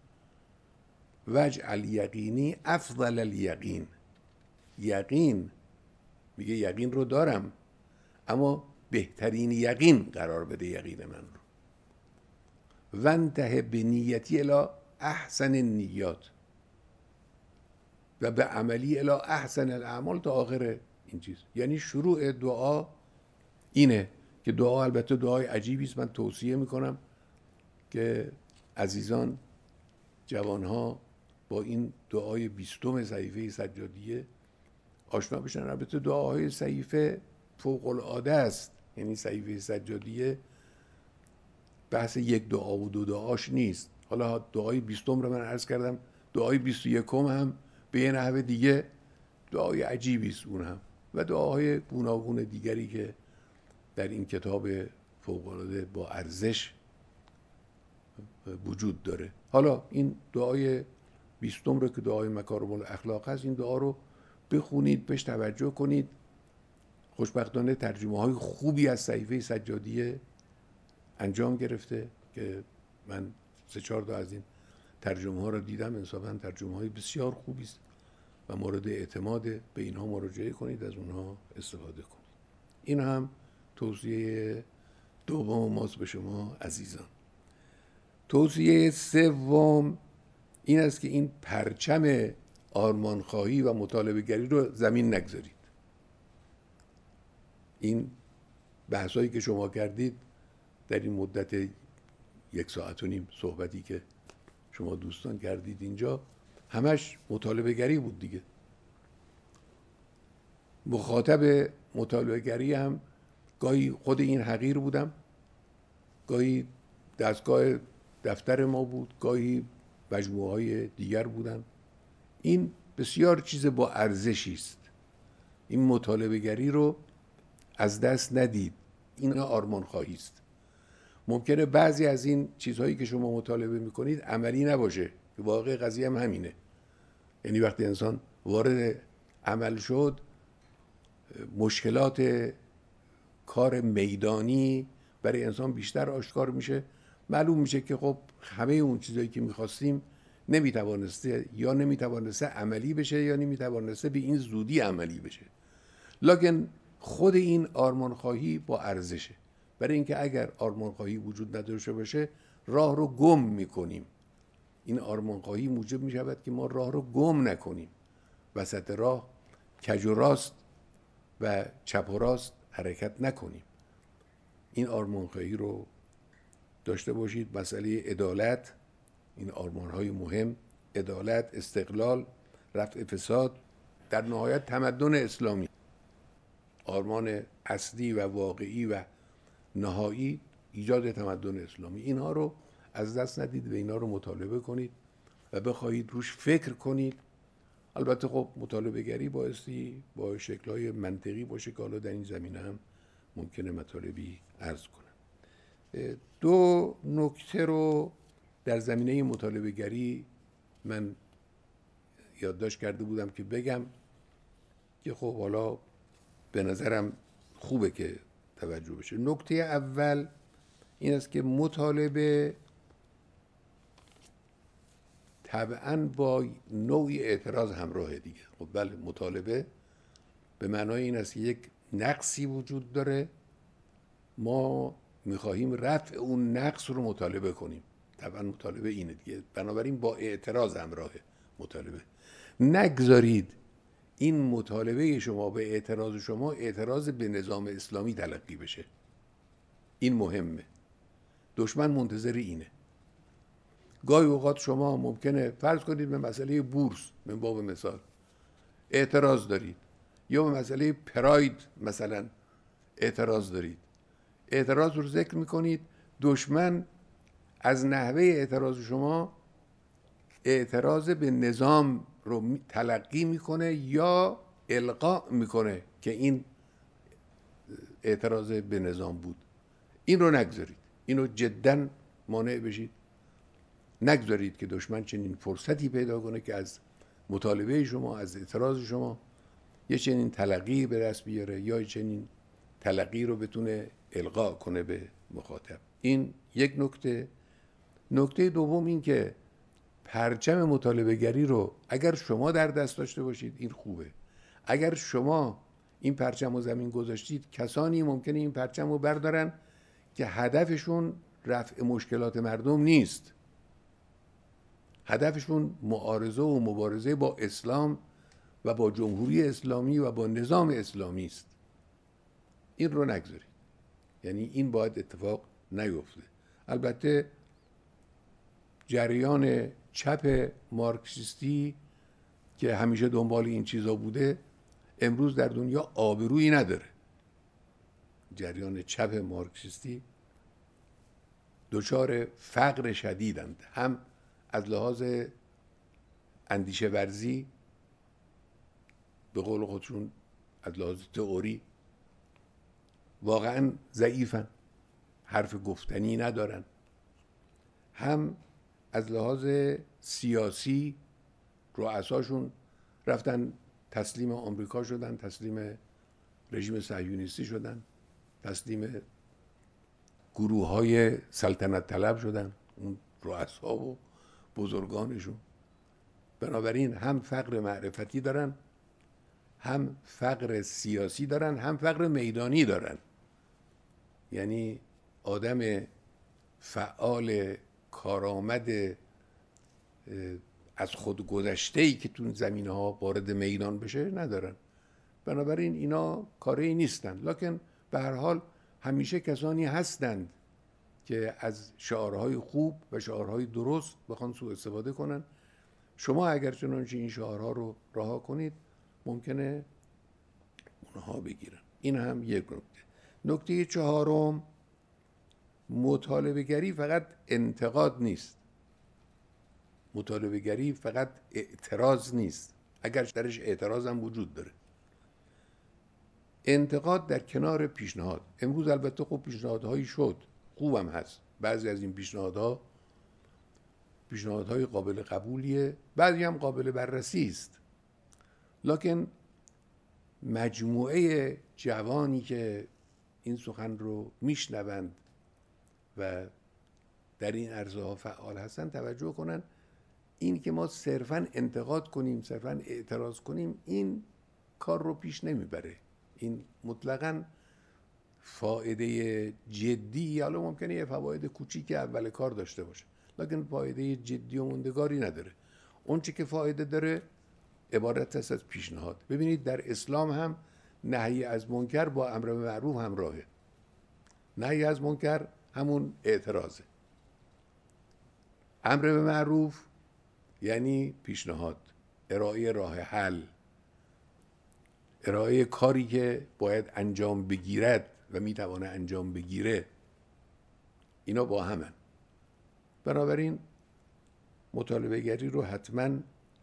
واجعل یقینی افضل الیقین. یقین میگه یقین رو دارم، اما بهترین یقین قرار بده یقین من رو. وانتهی به نیتی الی احسن النیات و به عملی الی احسن الاعمال تا آخر این چیز. یعنی شروع دعا اینه که دعا البته دعای عجیبی است. من توصیه میکنم که عزیزان، جوانها با این دعای بیستم صحیفه سجادیه آشنا بشن. البته دعاهای صحیفه فوق العاده است. یعنی صحیفه سجادیه بحث یک دعا و دو دعاش نیست. حالا دعای بیستم رو من عرض کردم، دعای بیست و یکم هم به یه نحو دیگه دعای عجیبی است اون هم، و دعاهای گوناگون دیگری که در این کتاب فوق العاده با ارزش وجود داره. حالا این دعای بیستم رو که دعای مکارم الاخلاق هست، این دعا رو بخونید، بهش توجه کنید. خوشبختانه ترجمه های خوبی از صحیفه سجادیه انجام گرفته که من سه چهار تا از این ترجمه ها رو دیدم. انصافا ترجمه های بسیار خوبی است و مورد اعتماد. به اینها مراجعه کنید، از اونها استفاده کنید. این هم توصیه دوم ماست به شما عزیزان. توصیه سوم این است که این پرچم آرمانخواهی و مطالبه گری رو زمین نگذارید. این بحثایی که شما کردید در این مدت یک ساعت و نیم صحبتی که شما دوستان کردید اینجا، همش مطالبه گری بود دیگه. مخاطب مطالبه گری هم گاهی خود این حقیر بودم، گاهی دستگاه دفتر ما بود، گاهی مجموعه های دیگر بودن. این بسیار چیز با ارزشی است. این مطالبه گری رو از دست ندید. این آرمان خواهی است. ممکنه بعضی از این چیزهایی که شما مطالبه میکنید عملی نباشه. واقع قضیه هم همینه. یعنی وقتی انسان وارد عمل شد، مشکلات کار میدانی برای انسان بیشتر آشکار میشه. معلوم میشه که خب همه اون چیزایی که میخواستیم نمیتوانسته یا نمیتوانسته عملی بشه یا نمیتوانسته به این زودی عملی بشه. لکن خود این آرمانخواهی با ارزشه، برای اینکه اگر آرمانخواهی وجود نداشته باشه راه رو گم میکنیم. این آرمانخواهی موجب میشود که ما راه رو گم نکنیم، وسط راه کج و راست و چپ و راست حرکت نکنیم. این آرمانخواهی رو داشته باشید. مسئله عدالت، این آرمانهای مهم، عدالت، استقلال، رفع فساد، در نهایت تمدن اسلامی، آرمان اصلی و واقعی و نهایی ایجاد تمدن اسلامی. اینها رو از دست ندید و اینها رو مطالبه کنید و بخواهید روش فکر کنید. البته خب مطالبه گری بایستی با شکل‌های منطقی باشه که حالا در این زمینه هم ممکنه مطالبی عرض کنم. دو نکته رو در زمینه مطالبه گری من یادداشت کرده بودم که بگم که خب حالا به نظرم خوبه که توجه بشه. نکته اول این است که مطالبه طبعاً با نوعی اعتراض همراهه دیگه. خب بله، مطالبه به معنای این است که یک نقصی وجود داره، ما میخواهیم رفع اون نقص رو مطالبه کنیم. طبعا مطالبه اینه دیگه. بنابراین با اعتراض همراهه مطالبه. نگذارید این مطالبه شما به اعتراض شما اعتراض به نظام اسلامی تلقی بشه. این مهمه. دشمن منتظر اینه. گاهی اوقات شما ممکنه فرض کنید به مسئله بورس من باب مثال اعتراض دارید، یا به مسئله پراید مثلا اعتراض دارید. اعتراض رو ذکر میکنید، دشمن از نحوه اعتراض شما اعتراض به نظام رو تلقی میکنه یا القا میکنه که این اعتراض به نظام بود. این رو نگذارید. اینو جدا مانع بشید. نگذارید که دشمن چنین فرصتی پیدا کنه که از مطالبه شما، از اعتراض شما یه چنین تلقی به دست بیاره یا چنین تلقی رو بتونه القا کنه به مخاطب. این یک نکته. نکته دوم این که پرچم مطالبه گری رو اگر شما در دست داشته باشید این خوبه. اگر شما این پرچم رو زمین گذاشتید، کسانی ممکنه این پرچم رو بردارن که هدفشون رفع مشکلات مردم نیست. هدفشون معارضه و مبارزه با اسلام و با جمهوری اسلامی و با نظام اسلامی است. این رو نگذارید. یعنی این باید اتفاق نیفته. البته جریان چپ مارکسیستی که همیشه دنبال این چیزا بوده امروز در دنیا آبرویی نداره. جریان چپ مارکسیستی دچار فقر شدیدند، هم از لحاظ اندیشه ورزی، به قول خودشون از لحاظ تئوری واقعا ضعیفن، حرف گفتنی ندارن، هم از لحاظ سیاسی رؤساشون رفتن تسلیم آمریکا شدن، تسلیم رژیم صهیونیستی شدن، تسلیم گروه های سلطنت طلب شدن، اون رؤسا و بزرگانشون. بنابراین هم فقر معرفتی دارن، هم فقر سیاسی دارن، هم فقر میدانی دارن. یعنی آدم فعال کارآمد از خود گذشته‌ای که تو زمینه ها وارد میدان بشه ندارن. بنابراین اینا کاری نیستن، لکن به هر حال همیشه کسانی هستند که از شعارهای خوب و شعارهای درست بخوان سوء استفاده کنن. شما اگر چنانچه این شعارها رو رها کنید ممکنه اونها بگیرن. این هم یک نکته. نکته چهارم، مطالبه گری فقط انتقاد نیست، مطالبه گری فقط اعتراض نیست، اگر درش اعتراض هم وجود داره. انتقاد در کنار پیشنهاد. امروز البته خب پیشنهادهایی شد، خوبم هست، بعضی از این پیشنهادها پیشنهادهای قابل قبولیه، بعضی هم قابل بررسی است، لکن مجموعه جوانی که این سخن رو میشنوند و در این عرصه ها فعال هستن توجه کنن این که ما صرفاً انتقاد کنیم، صرفاً اعتراض کنیم، این کار رو پیش نمیبره. این مطلقاً فایده جدی، حالا ممکنه یه فواید کوچیک اول کار داشته باشه، لکن فایده جدی و موندگاری نداره. اون چی که فایده داره عبارت است از پیشنهاد. ببینید در اسلام هم نهی از منکر با امر به معروف همراهه. نهی از منکر همون اعتراضه، امر به معروف یعنی پیشنهاد، ارائه راه حل، ارائه کاری که باید انجام بگیرد و میتوانه انجام بگیره. اینا با همن. بنابراین مطالبه گری رو حتما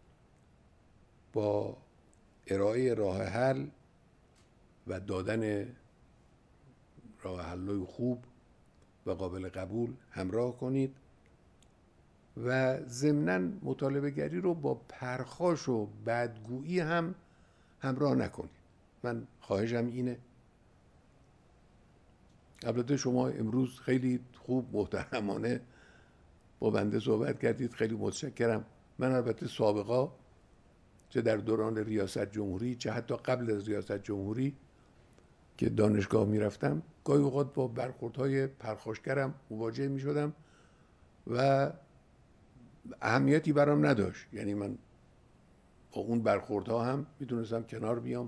با ارائه راه حل و دادن راه حل‌های خوب و قابل قبول همراه کنید و ضمناً مطالبه گری رو با پرخاش و بدگویی هم همراه نکنید. من خواهشم اینه. البته شما امروز خیلی خوب محترمانه با بنده صحبت کردید، خیلی متشکرم. من البته سابقا چه در دوران ریاست جمهوری چه حتی قبل از ریاست جمهوری که دانشگاه میرفتم گاهی اوقات با برخوردهای پرخاشگرم مواجه میشدم و اهمیتی برام نداشت. یعنی من با اون برخوردها هم میتونستم کنار بیام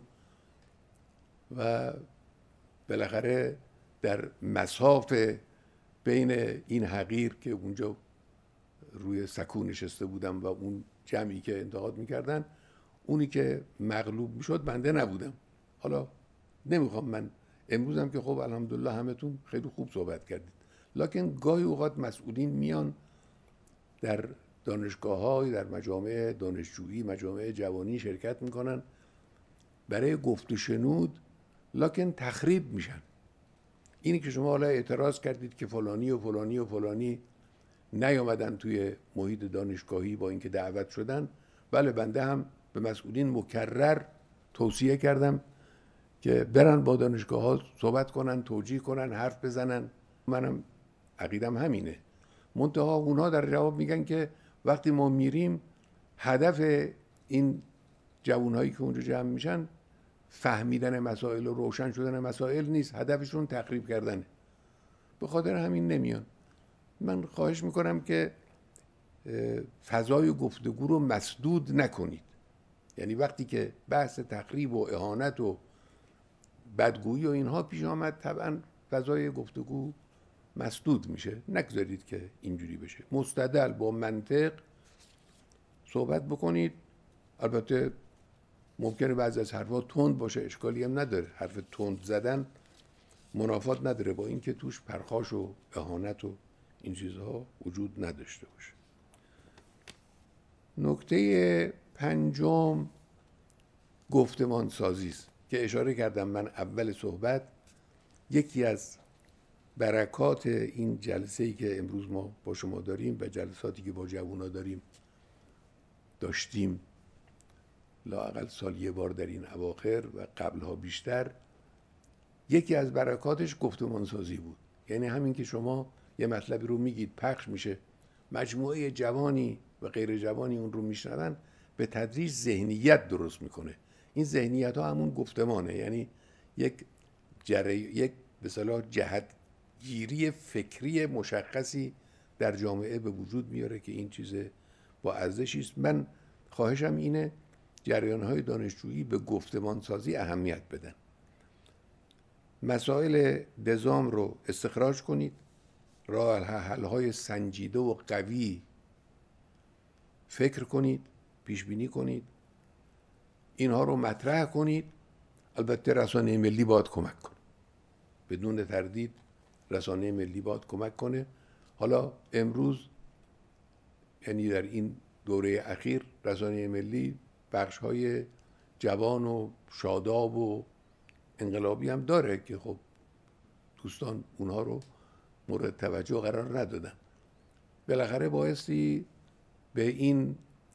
و بالاخره در مساف بین این حقیر که اونجا روی سکو نشسته بودم و اون جمعی که انتقاد میکردن، اونی که مغلوب میشد بنده نبودم. حالا نمیخوام من امروزم که خب الحمدلله همتون خیلی خوب صحبت کردید، لکن گاهی اوقات مسئولین میان در دانشگاه های، در مجامع دانشجویی، مجامع جوانی شرکت میکنن برای گفت و شنود، لکن تخریب میشن. اینی که شما حالا اعتراض کردید که فلانی و فلانی و فلانی نیامدن توی محیط دانشگاهی با اینکه دعوت شدن، بله بنده هم به مسئولین مکرر توصیه کردم که برن با دانشگاه ها صحبت کنن، توجیه کنن، حرف بزنن. منم عقیدم همینه. منتها اونها در جواب میگن که وقتی ما میریم هدف این جوانهایی که اونجا جمع میشن فهمیدن مسائل و روشن شدن مسائل نیست، هدفشون تخریب کردنه. به خاطر همین نمیان. من خواهش میکنم که فضای گفتگو رو مسدود نکنید. یعنی وقتی که بحث تخریب و اهانت و بدگویی و اینها پیش آمد، طبعا فضای گفتگو مسدود میشه. نگذارید که اینجوری بشه. مستدل با منطق صحبت بکنید. البته ممکنه بعضی از حرفا تند باشه، اشکالی هم نداره. حرف تند زدن منافات نداره با اینکه توش پرخاش و اهانت و این چیزها وجود نداشته باشه. نکته پنجم گفتمان سازی است که اشاره کردم من اول صحبت. یکی از برکات این جلسه‌ای که امروز ما با شما داریم و جلساتی که با جوونا داریم داشتیم لااقل سال یه بار در این اواخر و قبلها بیشتر، یکی از برکاتش گفتمان سازی بود. یعنی همین که شما یه مطلبی رو میگید پخش میشه، مجموعه جوانی و غیر جوانی اون رو میشنون، به تدریج ذهنیت درست میکنه. این ذهنیت ها همون گفتمانه، یعنی یک جری... یک به اصطلاح جهت گیری فکری مشخصی در جامعه به وجود میاره که این چیز با ارزشی است. من خواهشم اینه جریان‌های دانشجویی به گفتمان سازی اهمیت بدن. مسائل نظام رو استخراج کنید، راه حل‌های سنجیده و قوی فکر کنید، پیش بینی کنید، اینها رو مطرح کنید. البته رسانه ملی باید کمک کنه، بدون تردید رسانه ملی باید کمک کنه. حالا امروز یعنی در این دوره اخیر رسانه ملی بخش‌های جوان و شاداب و انقلابی هم داره که خب دوستان اونها رو مورد توجه قرار ندادن. بالاخره بایستی به این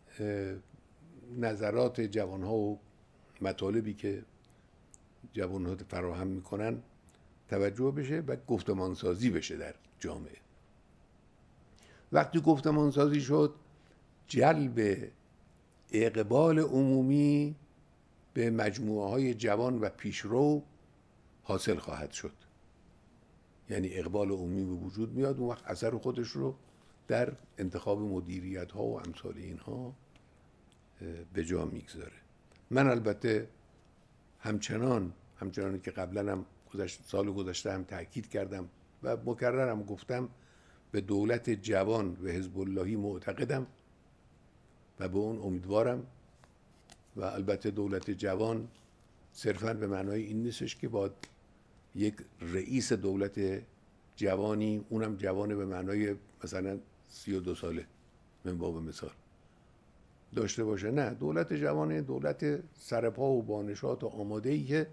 نظرات جوانها و مطالبی که جوانها فراهم میکنن توجه بشه و گفتمان سازی بشه در جامعه. وقتی گفتمان سازی شد، جلب اقبال عمومی به مجموعه های جوان و پیشرو حاصل خواهد شد. یعنی اقبال عمومی به وجود میاد، اون وقت اثر خودش رو در انتخاب مدیریت ها و امثال اینها به جا میگذاره. من البته همچنان همچنان که قبلا هم گذشت سال گذشته هم تاکید کردم و مکررم گفتم، به دولت جوان و حزب اللهی معتقدم و به اون امیدوارم. و البته دولت جوان صرفاً به معنای این نیستش که باید یک رئیس دولت جوانی، اونم جوانه به معنای مثلا سی و دو ساله من باب مثال داشته باشه. نه، دولت جوانه دولت سرپا و بانشات و آماده‌ای که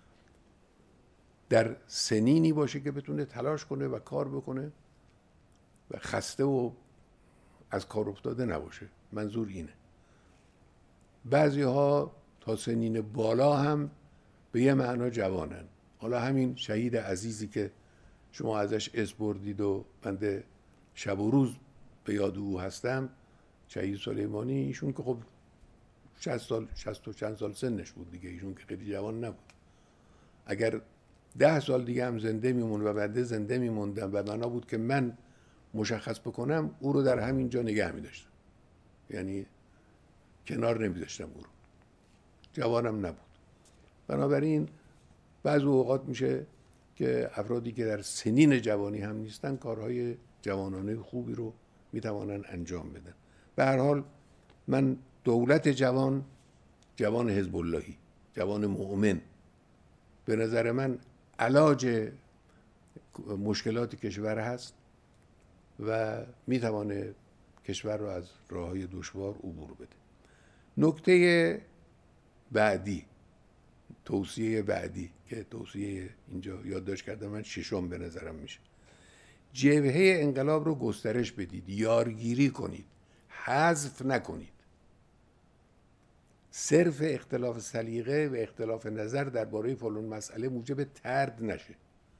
در سنینی باشه که بتونه تلاش کنه و کار بکنه و خسته و از کار افتاده نباشه. منظور اینه. بعضی ها تا سنین بالا هم به یه معنا جوانن. حالا همین شهید عزیزی که شما ازش اسم بردید و بنده شب و روز به یاد او هستم، شهید سلیمانی، ایشون که خب شصت سال شصت و چند سال سنش بود دیگه، ایشون که خیلی جوان نبود. اگر ده سال دیگه هم زنده میمون و بنده زنده میموندم و بنا بود که من مشخص بکنم، او رو در همین جا نگه می‌داشتم، یعنی کنار نمی‌ذاشتم او رو. جوانم نبود. بنابراین بعضی اوقات میشه که افرادی که در سنین جوانی هم نیستن کارهای جوانانه خوبی رو میتوانن انجام بدن. به هر حال من دولت جوان، جوان حزب اللهی، جوان مؤمن، به نظر من علاج مشکلات کشور هست و میتوانه کشور رو از راههای دشوار عبور بده. نکته بعدی، توصیه بعدی که توصیه اینجا یادداشت کردم من، ششم به نظرم میشه، جبهه انقلاب رو گسترش بدید، یارگیری کنید، حذف نکنید. صرف اختلاف سلیقه و اختلاف نظر درباره فلان مسئله موجب طرد نشه.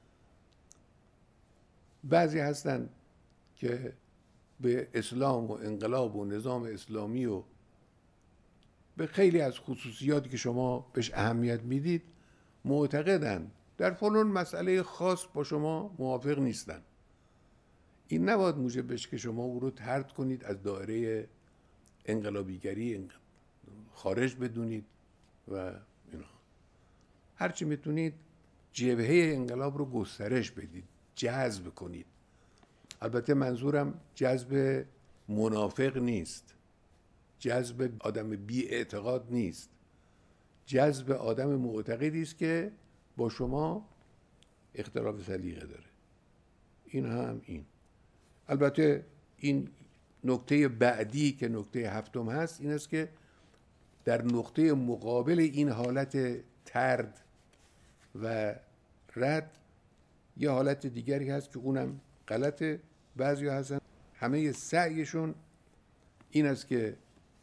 بعضی هستن که به اسلام و انقلاب و نظام اسلامی و به خیلی از خصوصیاتی که شما بهش اهمیت میدید معتقدن، در فلان مسئله خاص با شما موافق نیستن. این نباید موجب بشه که شما او رو طرد کنید، از دایره انقلابیگری خارج بدونید و اینا. هرچی میتونید جبهه انقلاب رو گسترش بدید، جذب کنید. البته منظورم جذب منافق نیست، جذب آدم بی اعتقاد نیست، جذب آدم معتقدی است که با شما اختلاف سلیقه داره. این هم این. البته این نکته بعدی که نکته هفتم هست این است که در نقطه مقابل این حالت طرد و رد یه حالت دیگری هست که اونم غلطه. بعضی هستن همه سعیشون این است که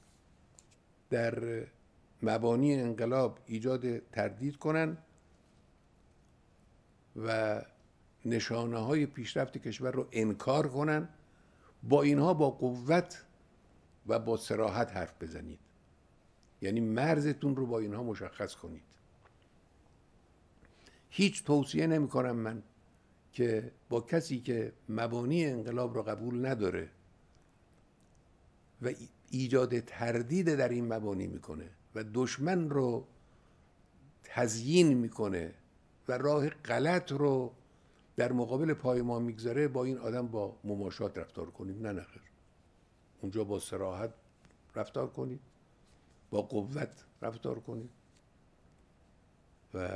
در مبانی انقلاب ایجاد تردید کنن و نشانه های پیشرفت کشور رو انکار کنن، با اینها با قوت و با صراحت حرف بزنید. یعنی مرزتون رو با اینها مشخص کنید. هیچ توصیه نمی کنم من که با کسی که مبانی انقلاب رو قبول نداره و ایجاد تردید در این مبانی میکنه و دشمن رو تزیین میکنه و راه غلط رو در مقابل پای ما میگذاره، با این آدم با مماشات رفتار کنید. نه نخیر، اونجا با صراحت رفتار کنید، با قوت رفتار کنید. و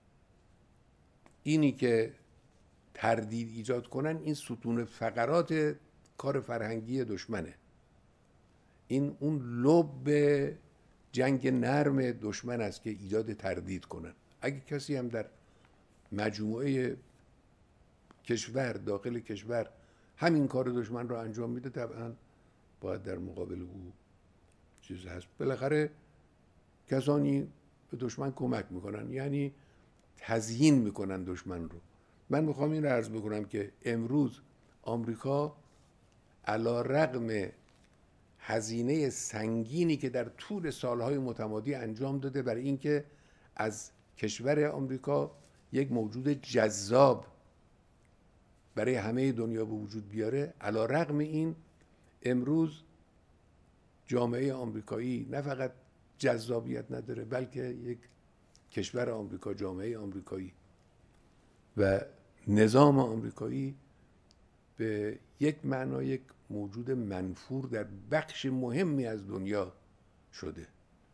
اینی که تردید ایجاد کنن، این ستون فقرات کار فرهنگی دشمنه. این اون لب جنگ نرم دشمن است که ایجاد تردید کنن. اگه کسی هم در مجموعه کشور، داخل کشور همین کار دشمن رو انجام میده، طبعا باید در مقابل او چیز هست. بالاخره کسانی به دشمن کمک میکنن، یعنی تزیین میکنن دشمن رو. من میخوام این رو عرض بکنم که امروز آمریکا علی رغم هزینه سنگینی که در طول سالهای متمادی انجام داده برای اینکه از کشور آمریکا یک موجود جذاب برای همه دنیا به وجود بیاره، علی رغم این امروز جامعه آمریکایی نه فقط جذابیت نداره، بلکه یک کشور آمریکا، جامعه آمریکایی و نظام آمریکایی به یک معنا یک موجود منفور در بخش مهمی از دنیا شده.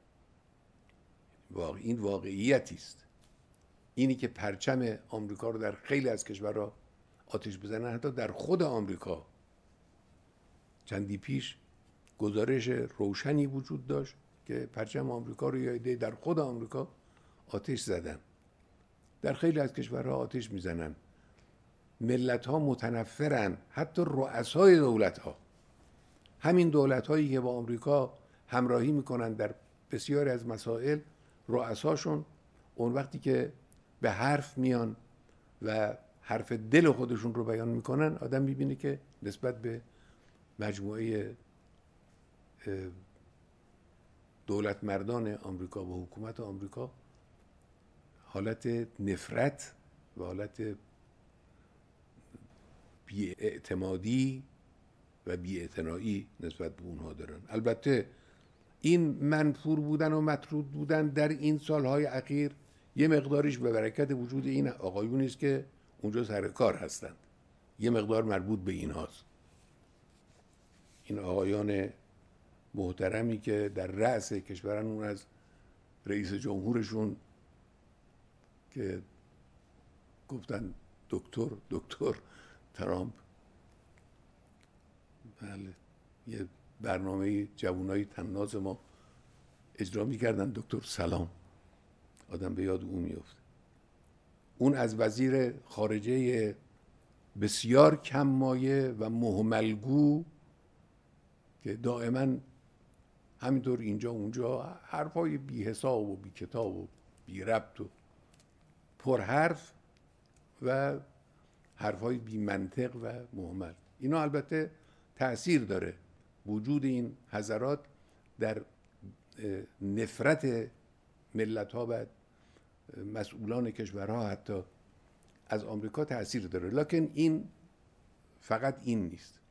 واقع این واقعیتی است. اینی که پرچم آمریکا رو در خیلی از کشورها آتش بزنن، حتی در خود آمریکا چندی پیش گزارش روشنی وجود داشت که پرچم آمریکا رو یا ایده در خود آمریکا آتش زدن. در خیلی از کشورها آتش میزنن. ملت ها متنفرن، حتی رؤسای دولت ها. همین دولت هایی که با آمریکا همراهی میکنن در بسیاری از مسائل، رؤساشون اون وقتی که به حرف میان و حرف دل خودشون رو بیان میکنن، آدم میبینه که نسبت به مجموعه دولت مردان آمریکا و حکومت آمریکا حالت نفرت و حالت بی‌اعتمادی و بی‌اعتنایی نسبت به اونها دارن. البته این منفور بودن و مطرود بودن در این سالهای اخیر یه مقداریش به برکت وجود این آقایونی است که اونجا سر کار هستند، یه مقدار مربوط به اینهاست. این آقایان محترمی که در رأس کشورن، اون از رئیس جمهورشون که گفتن دکتر دکتر ترامپ، بله، یه برنامه جوانای طناز ما اجرا میکردن، دکتر سلام، آدم به یاد اون میفته. اون از وزیر خارجه بسیار کم مایه و مهملگو که دائما همینطور اینجا اونجا حرفای بی حساب و بی کتاب و بی ربط و پر حرف و حرفای بی منطق و مهمل. اینا البته تأثیر داره، وجود این حضرات در نفرت ملت ها و مسئولان کشورها حتی از آمریکا تأثیر داره. لکن این فقط این نیست.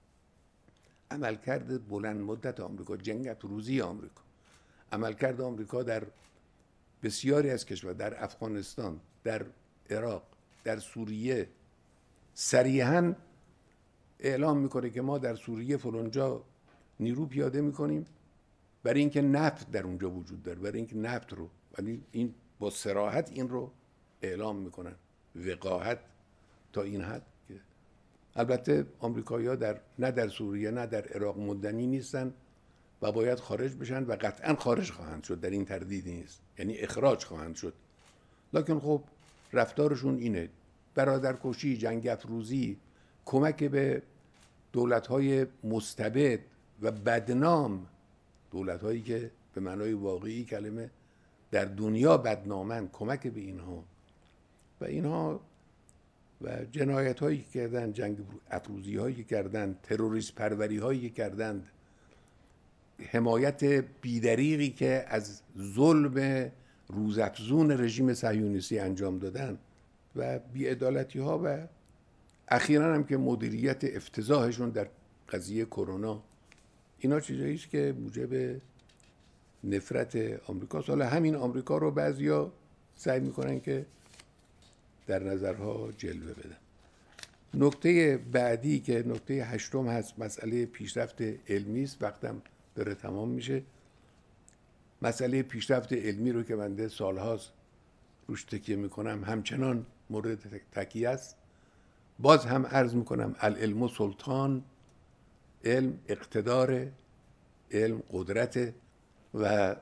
عملکرد بلند مدت آمریکا، جنگ افروزی آمریکا، عملکرد آمریکا در بسیاری از کشور، در افغانستان، در عراق، در سوریه، صریحاً اعلام میکنه که ما در سوریه فلانجا نیرو پیاده میکنیم برای اینکه نفت در اونجا وجود داره، برای اینکه نفت رو، ولی این با صراحت این رو اعلام میکنن، وقاحت تا این حد که البته آمریکایی‌ها در نه در سوریه نه در عراق ماندنی نیستن و باید خارج بشن و قطعا خارج خواهند شد، در این تردیدی نیست، یعنی اخراج خواهند شد. لکن خب رفتارشون اینه، برادرکشی، جنگ افروزی، کمک به دولت‌های مستبد و بدنام، دولت‌هایی که به معنای واقعی کلمه در دنیا بدنامن، کمک به اینها و اینها و جنایت هایی که کردن، جنگ افروزی هایی که کردن، تروریست پروری هایی که کردند، حمایت بیدریقی که از ظلم روزافزون رژیم صهیونیستی انجام دادن و بی‌عدالتی ها و اخیراً هم که مدیریت افتضاحشون در قضیه کرونا، اینا چیزایی است که موجب نفرت آمریکاست. حالا همین آمریکا رو بعضیا سعی میکنن که در نظرها جلوه بدن. نکته بعدی که نکته هشتم هست، مسئله پیشرفت علمی است. وقتم داره تمام میشه. مسئله پیشرفت علمی رو که بنده سالهاست روش تکیه میکنم همچنان مورد تکیه است. باز هم عرض میکنم العلم سلطان، علم اقتدار، علم قدرت و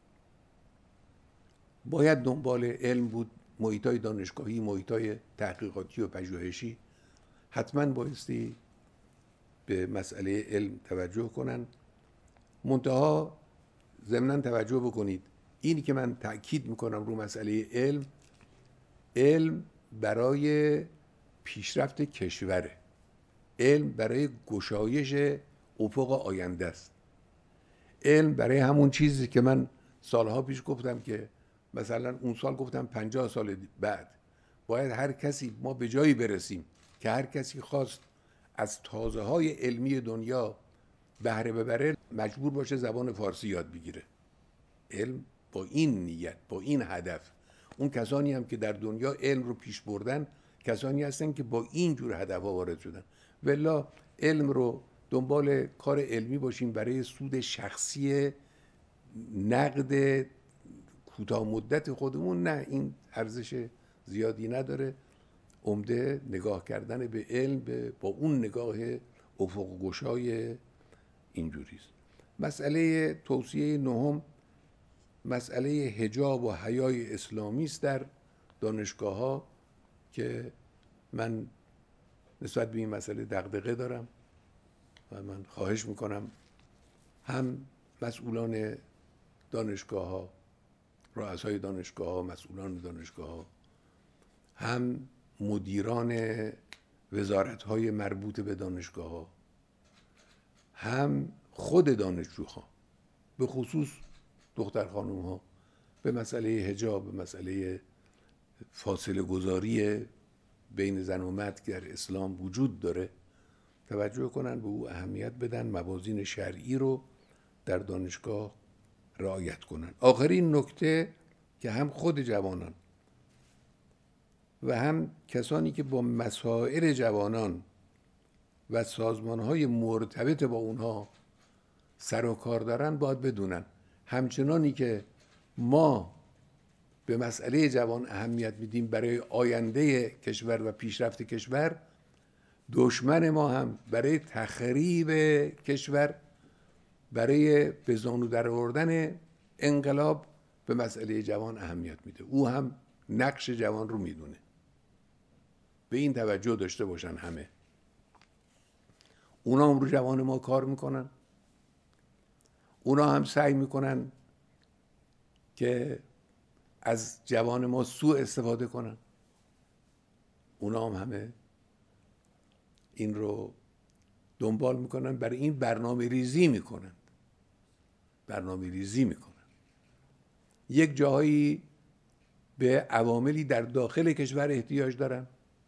باید دنبال علم بود. محیطای دانشگاهی، محیطای تحقیقاتی و پژوهشی حتما بایستی به مسئله علم توجه کنن. منتها ضمناً توجه بکنید، اینی که من تأکید میکنم رو مسئله علم، علم برای پیشرفت کشوره، علم برای گشایش افق آینده است. علم برای همون چیزی که من سالها پیش گفتم که مثلا اون سال گفتم پنجاه سال بعد باید هر کسی، ما به جایی برسیم که هر کسی خواست از تازه های علمی دنیا بهره ببره مجبور باشه زبان فارسی یاد بگیره. علم با این نیت، با این هدف. اون کسانی هم که در دنیا علم رو پیش بردن کسانی هستن که با این جور هدف ها وارد شدن. ولی علم رو دنبال کار علمی باشیم برای سود شخصی نقد کوتاه مدت خودمون، نه، این ارزش زیادی نداره. عمده نگاه کردن به علم با اون نگاه افق گشای اینجوری است. مسئله توصیه نهم مسئله حجاب و حیای اسلامی است در دانشگاه ها که من نسبت به این مسئله دغدغه دارم و من خواهش میکنم هم مسئولان دانشگاه ها، رؤسای دانشگاه ها، مسئولان دانشگاه ها، هم مدیران وزارت های مربوط به دانشگاه ها، هم خود دانشجوها، به خصوص دختر خانم ها، به مسئله حجاب، به مسئله فاصله گذاری بین زن و مرد که در اسلام وجود داره توجه کنن، به او اهمیت بدن، موازین شرعی رو در دانشگاه رعایت کنن. آخرین نکته که هم خود جوانان و هم کسانی که با مسائل جوانان و سازمانهای مرتبط با اونها سر و کار دارن باید بدونن همچنانی که ما به مسئله جوان اهمیت میدیم برای آینده کشور و پیشرفت کشور، دشمن ما هم برای تخریب کشور، برای به زانو در آوردن انقلاب به مسئله جوان اهمیت میده. او هم نقش جوان رو میدونه. به این توجه داشته باشن همه. اونا هم رو جوان ما کار میکنن، اونا هم سعی میکنن که از جوان ما سوء استفاده کنن. اونا هم همه این رو دنبال میکنن، برای این برنامه ریزی میکنن برنامه ریزی میکنن یک جاهایی به عواملی در داخل کشور احتیاج دارن،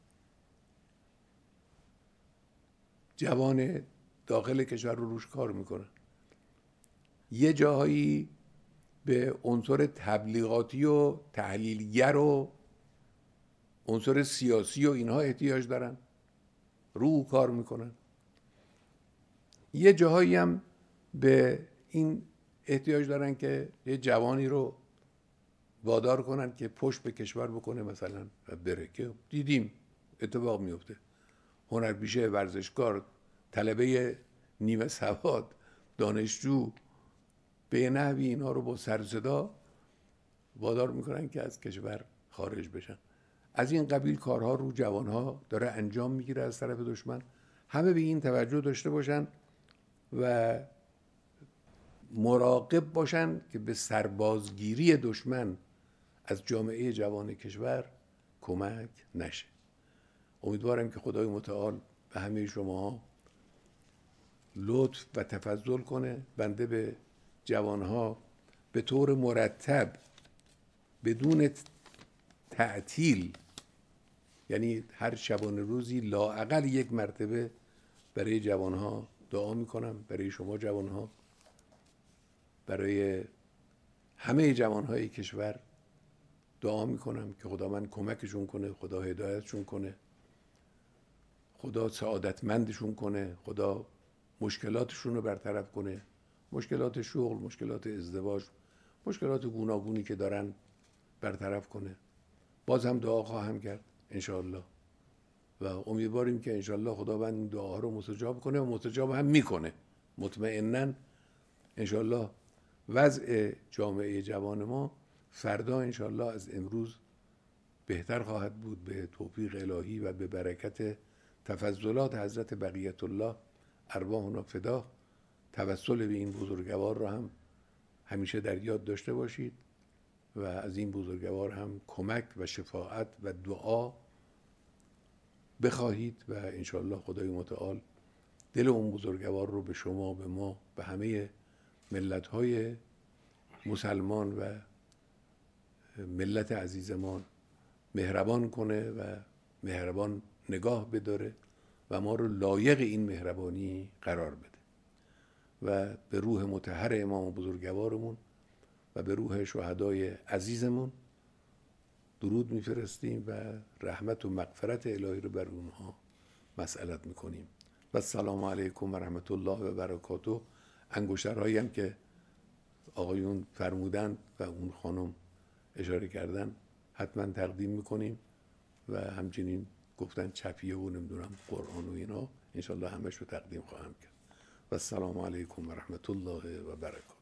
جوان داخل کشور رو روش کار میکنن. یه جاهایی به عنصر تبلیغاتی و تحلیلگر و عنصر سیاسی و اینها احتیاج دارن، رو کار میکنن. یه جاهایی هم به این احتیاج دارن که یه جوانی رو وادار کنن که پشت به کشور بکنه مثلا و بره، که دیدیم اتفاق میفته. هنرپیشه، ورزشکار، طلبه نیمه سواد، دانشجو به نحوی اینا رو با سر صدا وادار میکنن که از کشور خارج بشن. از این قبیل کارها رو جوانها داره انجام میگیره از طرف دشمن. همه به این توجه داشته باشن و مراقب باشن که به سربازگیری دشمن از جامعه جوان کشور کمک نشه. امیدوارم که خدای متعال به همه شما لطف و تفضل کنه. بنده به جوانها به طور مرتب بدون تعطیل، یعنی هر شبانه روزی لااقل یک مرتبه برای جوانها دعا میکنم، برای شما جوانها، برای همه جوانهای کشور دعا میکنم که خدا من کمکشون کنه، خدا هدایتشون کنه، خدا سعادتمندشون کنه، خدا مشکلاتشون رو برطرف کنه، مشکلات شغل، مشکلات ازدواج، مشکلات گوناگونی که دارن برطرف کنه. باز هم دعا خواهم کرد انشاءالله و امیدواریم که انشاءالله خداوند این دعاها رو مستجاب کنه و مستجاب هم میکنه. مطمئناً انشاءالله وضع جامعه جوان ما فردا انشاءالله از امروز بهتر خواهد بود به توفیق الهی و به برکت تفضلات حضرت بقیت الله ارواحنا فدا. توسل به این بزرگوار را هم همیشه در یاد داشته باشید و از این بزرگوار هم کمک و شفاعت و دعا بخواهید و انشاءالله خدای متعال دل اون بزرگوار رو به شما، به ما، به همه ملت‌های مسلمان و ملت عزیزمان مهربان کنه و مهربان نگاه بداره و ما رو لایق این مهربانی قرار بده و به روح مطهر امام بزرگوارمون و به روح شهدای عزیزمون درود میفرستیم و رحمت و مغفرت الهی رو بر اونها مسئلت میکنیم. و السلام علیکم و رحمت الله و برکاته. انگشترهایی هم که آقایون فرمودن و اون خانم اشاره کردن حتما تقدیم میکنیم و همچنین گفتن چپیه و نمیدونم قرآن و اینا انشالله همش رو تقدیم خواهم کرد. و السلام علیکم و رحمت الله و برکاته.